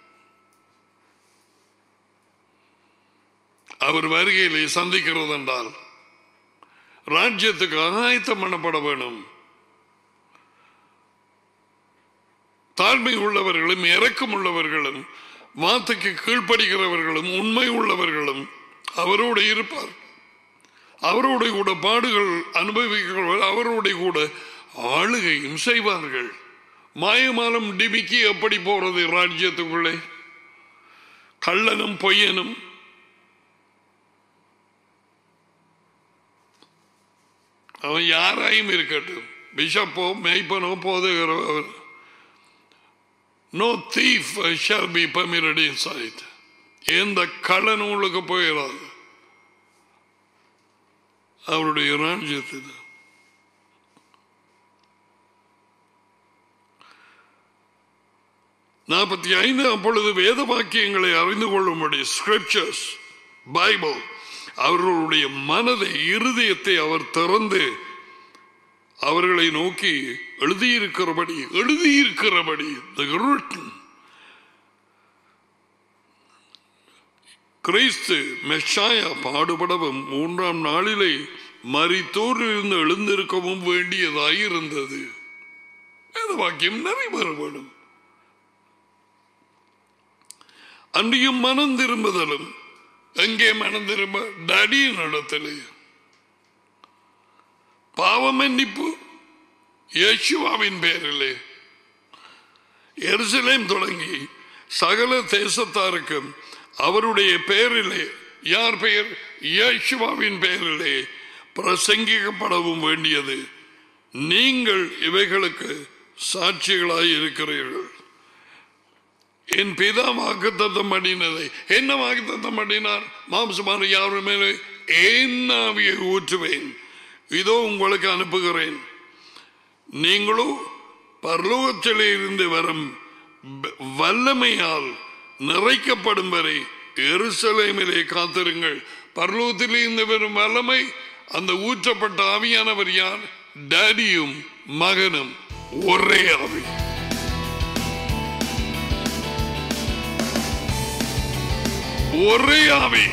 அவர் வருகையிலே சந்திக்கிறது என்றால் ராஜ்யத்துக்கு ஆயத்தம் பண்ணப்பட வேணும். தாழ்மை உள்ளவர்களும் இரக்கம் உள்ளவர்களும் வார்த்தைக்கு கீழ்ப்படுகிறவர்களும் உண்மை உள்ளவர்களும் அவரோடு இருப்பார். அவரோட கூட பாடுகள் அனுபவிக்கிறவர்கள் அவரோட கூட ஆளுகையும் செய்வார்கள். மாயமாலம் டிமிக்கி எப்படி போறது ராஜ்யத்துக்குள்ளே? கள்ளனும் பொய்யனும் அவன் யாராயும் இருக்கட்டும், பிஷப்போ மெய்ப்பனோ போதுகிறவர், no thief shall be permitted inside. எந்த கள்ளனும் உள்ளுக்கு போயிடாது அவருடைய ராஜ்யத்தில். அப்பொழுது வேத வாக்கியங்களை அறிந்து கொள்ளும்படி ஸ்கிரிப்சர்ஸ், பைபிள், அவர்களுடைய மனதை இருதயத்தை அவர் திறந்து அவர்களை நோக்கி எழுதியிருக்கிறபடி கிறிஸ்து மெஷாயா பாடுபடவும் 3ஆம் நாளிலே மரித்தோரிலிருந்து எழுந்திருக்கவும் வேண்டியதாயிருந்தது. வேத வாக்கியம் நிறைவேற வேண்டும். அன்றையும் மனம் திரும்புதலும். எங்கே மனம் திரும்ப? டடியின் இடத்திலே. பாவ மன்னிப்பு இயேசுவின் பெயரிலே எருசலேம் தொடங்கி சகல தேசத்தாருக்கும் அவருடைய பெயரிலே, யார் பெயர்? இயேசுவின் பெயரிலே பிரசங்கிக்கப்படவும் வேண்டியது. நீங்கள் இவைகளுக்கு சாட்சிகளாய் இருக்கிறீர்கள். என் பிதா வாக்குத்தத்தம் பண்ணினதை, என்ன வாக்குத்தத்தம் பண்ணினார்? மாம்சமான யார் மேலே என் ஆவியை ஊற்றுவேன், இதோ உங்களுக்கு அனுப்புகிறேன். நீங்களோ பரலோகத்திலே இருந்து வரும் வல்லமையால் நிறைக்கப்படும் வரை எருசலேமிலே காத்திருங்கள். பரலோகத்திலே இருந்து வரும் வல்லமை, அந்த ஊற்றப்பட்ட ஆவியானவர் யார்? டாடியும் மகனும் ஒரே ஆவி. ஒரே ஆவி,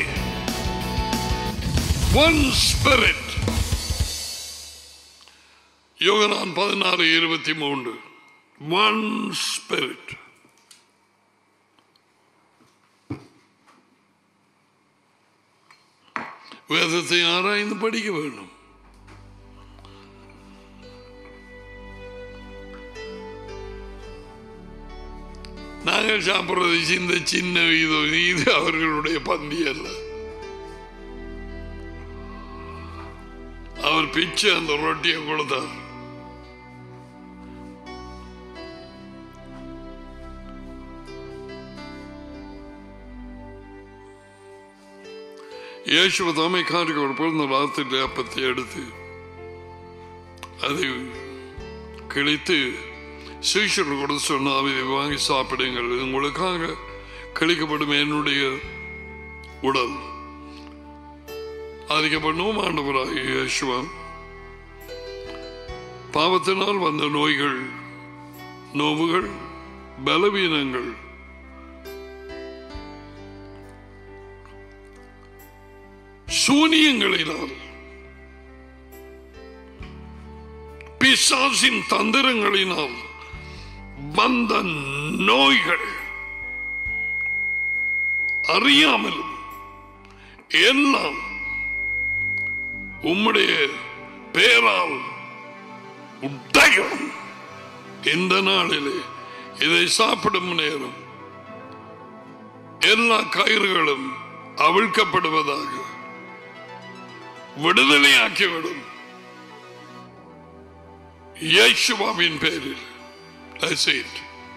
one spirit. யோகனான் 16:23. one spirit. வேதத்தை ஆராய்ந்து படிக்க வேண்டும். நாங்கள் சாப்பிடுறது இந்த சின்ன இது அவர்களுடைய பந்தி அல்ல. அவர் பிச்சு அந்த ரொட்டியை கொடுத்தார். இயேசுவ தாமே காரிக்கு பிறந்த ராத்திரி அப்பத்தை எடுத்து அதை கிழித்து சீஷர்கள் கூட சொன்னால் இதை வாங்கி சாப்பிடுங்கள், உங்களுக்காக கிழிக்கப்படும் என்னுடைய உடல். அதிகப்படும் ஆண்டவராக இயேசுவா பாவத்தினால் வந்த நோய்கள், நோவுகள், பலவீனங்கள், சூனியங்களினால், பிசாசின் தந்திரங்களினால் வந்த நோய்கள் அறியாமலும் எல்லாம் உம்முடைய பேரால் உடையும். இந்த நாளிலே இதை சாப்பிடும் நேரம் எல்லா கயிறுகளும் அவிழ்க்கப்படுவதாக, விடுதலையாக்கிவிடும் இயேசுவின் பேரில். That's it.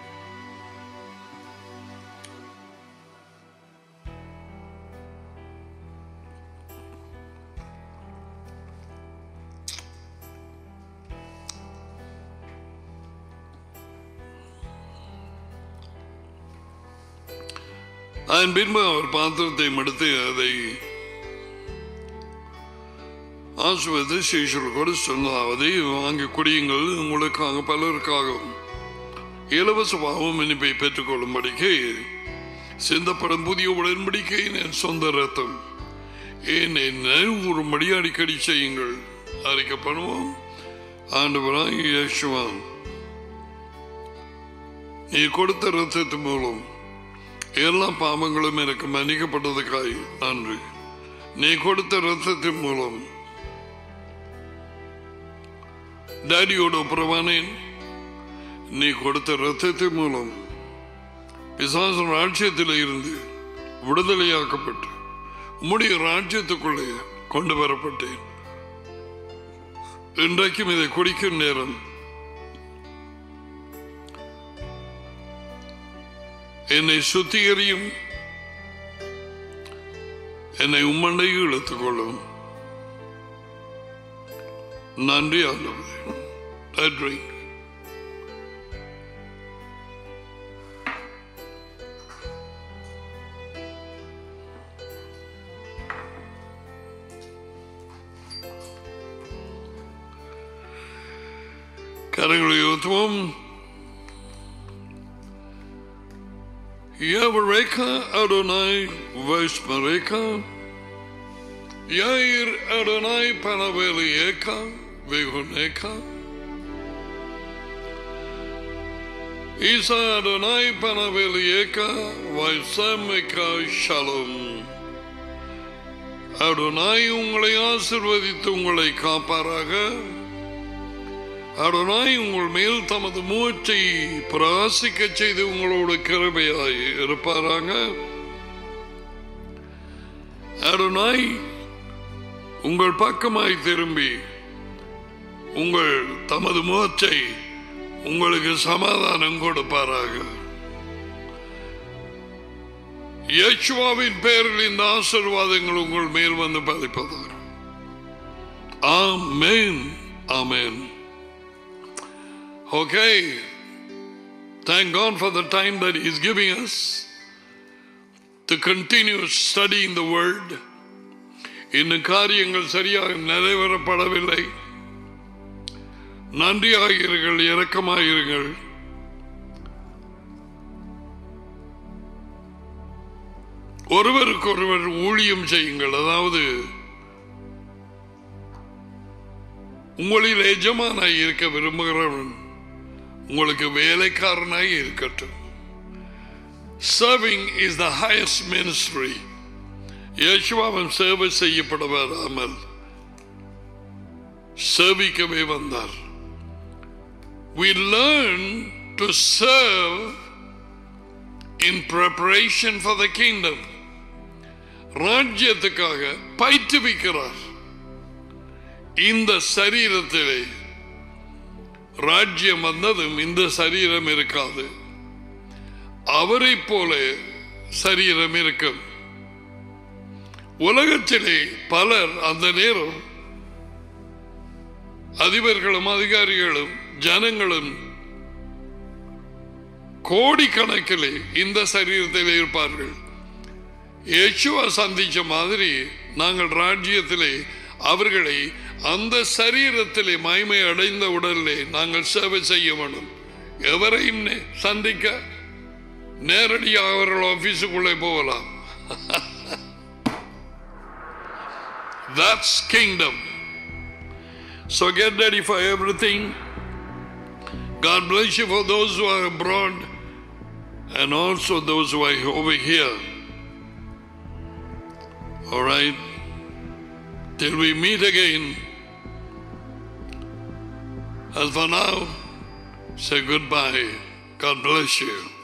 அதன் பின்பு அவர் பாத்திரத்தை எடுத்து அதை ஆசுவதை சீஷர்களோடு சொன்னதாவது, வாங்கி குடியுங்கள், உங்களுக்காக பலருக்காகவும் இலவச பாவ மன்னிப்பை பெற்றுக் கொள்ளும்படிக்கு சிந்தப்படும் புதிய உடன்படிக்கையின் என் சொந்த ரத்தம் என்னை ஒருபடி அடிக்கடி செய்யுங்கள். அறிக்கப்படுவோம். ஆண்டவராய் இயேசுவா, நீ கொடுத்த ரத்தத்தின் மூலம் எல்லா பாவங்களும் எனக்கு மன்னிக்கப்பட்டதுக்காய் நன்றி. நீ கொடுத்த ரத்தத்தின் மூலம் டாடியோட ஒப்புரவானேன். நீ கொடுத்த ரத்தத்தின் மூலம் பிசாசு ராஜ்யத்தில் இருந்து விடுதலையாக்கப்பட்டு உம்முடைய ராஜ்யத்துக்குள்ளே கொண்டு வரப்பட்டேன். இன்றைக்கும் இதை குடிக்கும் நேரம் என்னை சுத்திகரியும், என்னை உம்மண்டை இழுத்துக் கொள்ளும். நன்றி ஆண்டவரே. கரங்களை உயர்த்துவோம். Yavareka Adonai Vaismareka Yair Adonai Panavelieka Vihuneka Isa Adonai Panavelieka Vaisameka Shalom. Adonai உங்களை ஆசீர்வதித்து உங்களை காப்பாராக. அடனாய் உங்கள் மேல் தமது மூச்சை பிரகாசிக்க செய்து உங்களோட கிருபையாய் இருப்பாராங்க. அடனாய் உங்கள் பக்கமாய் திரும்பி உங்கள் தமது மூச்சை உங்களுக்கு சமாதானம் கொடுப்பாராக. இயேசுவின் பேரில் இந்த ஆசீர்வாதங்கள் உங்கள் மேல் வந்து பதிப்பதாக. ஆமென், ஆமென். Okay, thank God for the time that He is giving us to continue studying the Word. இன்னும் காரியங்கள் சரியாக நிறைவேறப்படவில்லை. நன்றியாகிறீர்கள், இரக்கமாகிறீர்கள். ஒருவருக்கொருவர் ஊழியம் செய்யுங்கள். அதாவது உங்களில் எஜமானாய் இருக்க விரும்புகிறவன் உங்களுக்கு வேலைக்காரனாய் இருக்கட்டும். Serving is the highest ministry. இயேசுவாவின் சேவை செய்யப்பட வராமல் சேவிக்கவே வந்தார். We learn to serve in preparation for the kingdom. ராஜ்யத்துக்காக பயிற்றுவிக்கிறார். இந்த சரீரத்திலே ராஜ்யம் வந்ததும் இந்த சரீரம் இருக்காது. அவரை போல சரீரம் இருக்கும். உலகத்திலே பலர் அந்த நேரம் அதிபர்களும் அதிகாரிகளும் ஜனங்களும் கோடிக்கணக்கிலே இந்த சரீரத்திலே இருப்பார்கள். இயேசுவா சந்திச்ச மாதிரி நாங்கள் ராஜ்யத்திலே அவர்களை அந்த சரீரத்திலே மகிமை அடைந்த உடலிலே நாங்கள் சேவை செய்ய வேண்டும். எவரையும் சந்திக்க நேரடியாக அவர்கள் ஆபீஸுக்குள்ளே போகலாம். That's kingdom. So get ready for everything. God bless you for those who are abroad and also those who are over here. All right. Till we meet again. As for now, say goodbye. God bless you.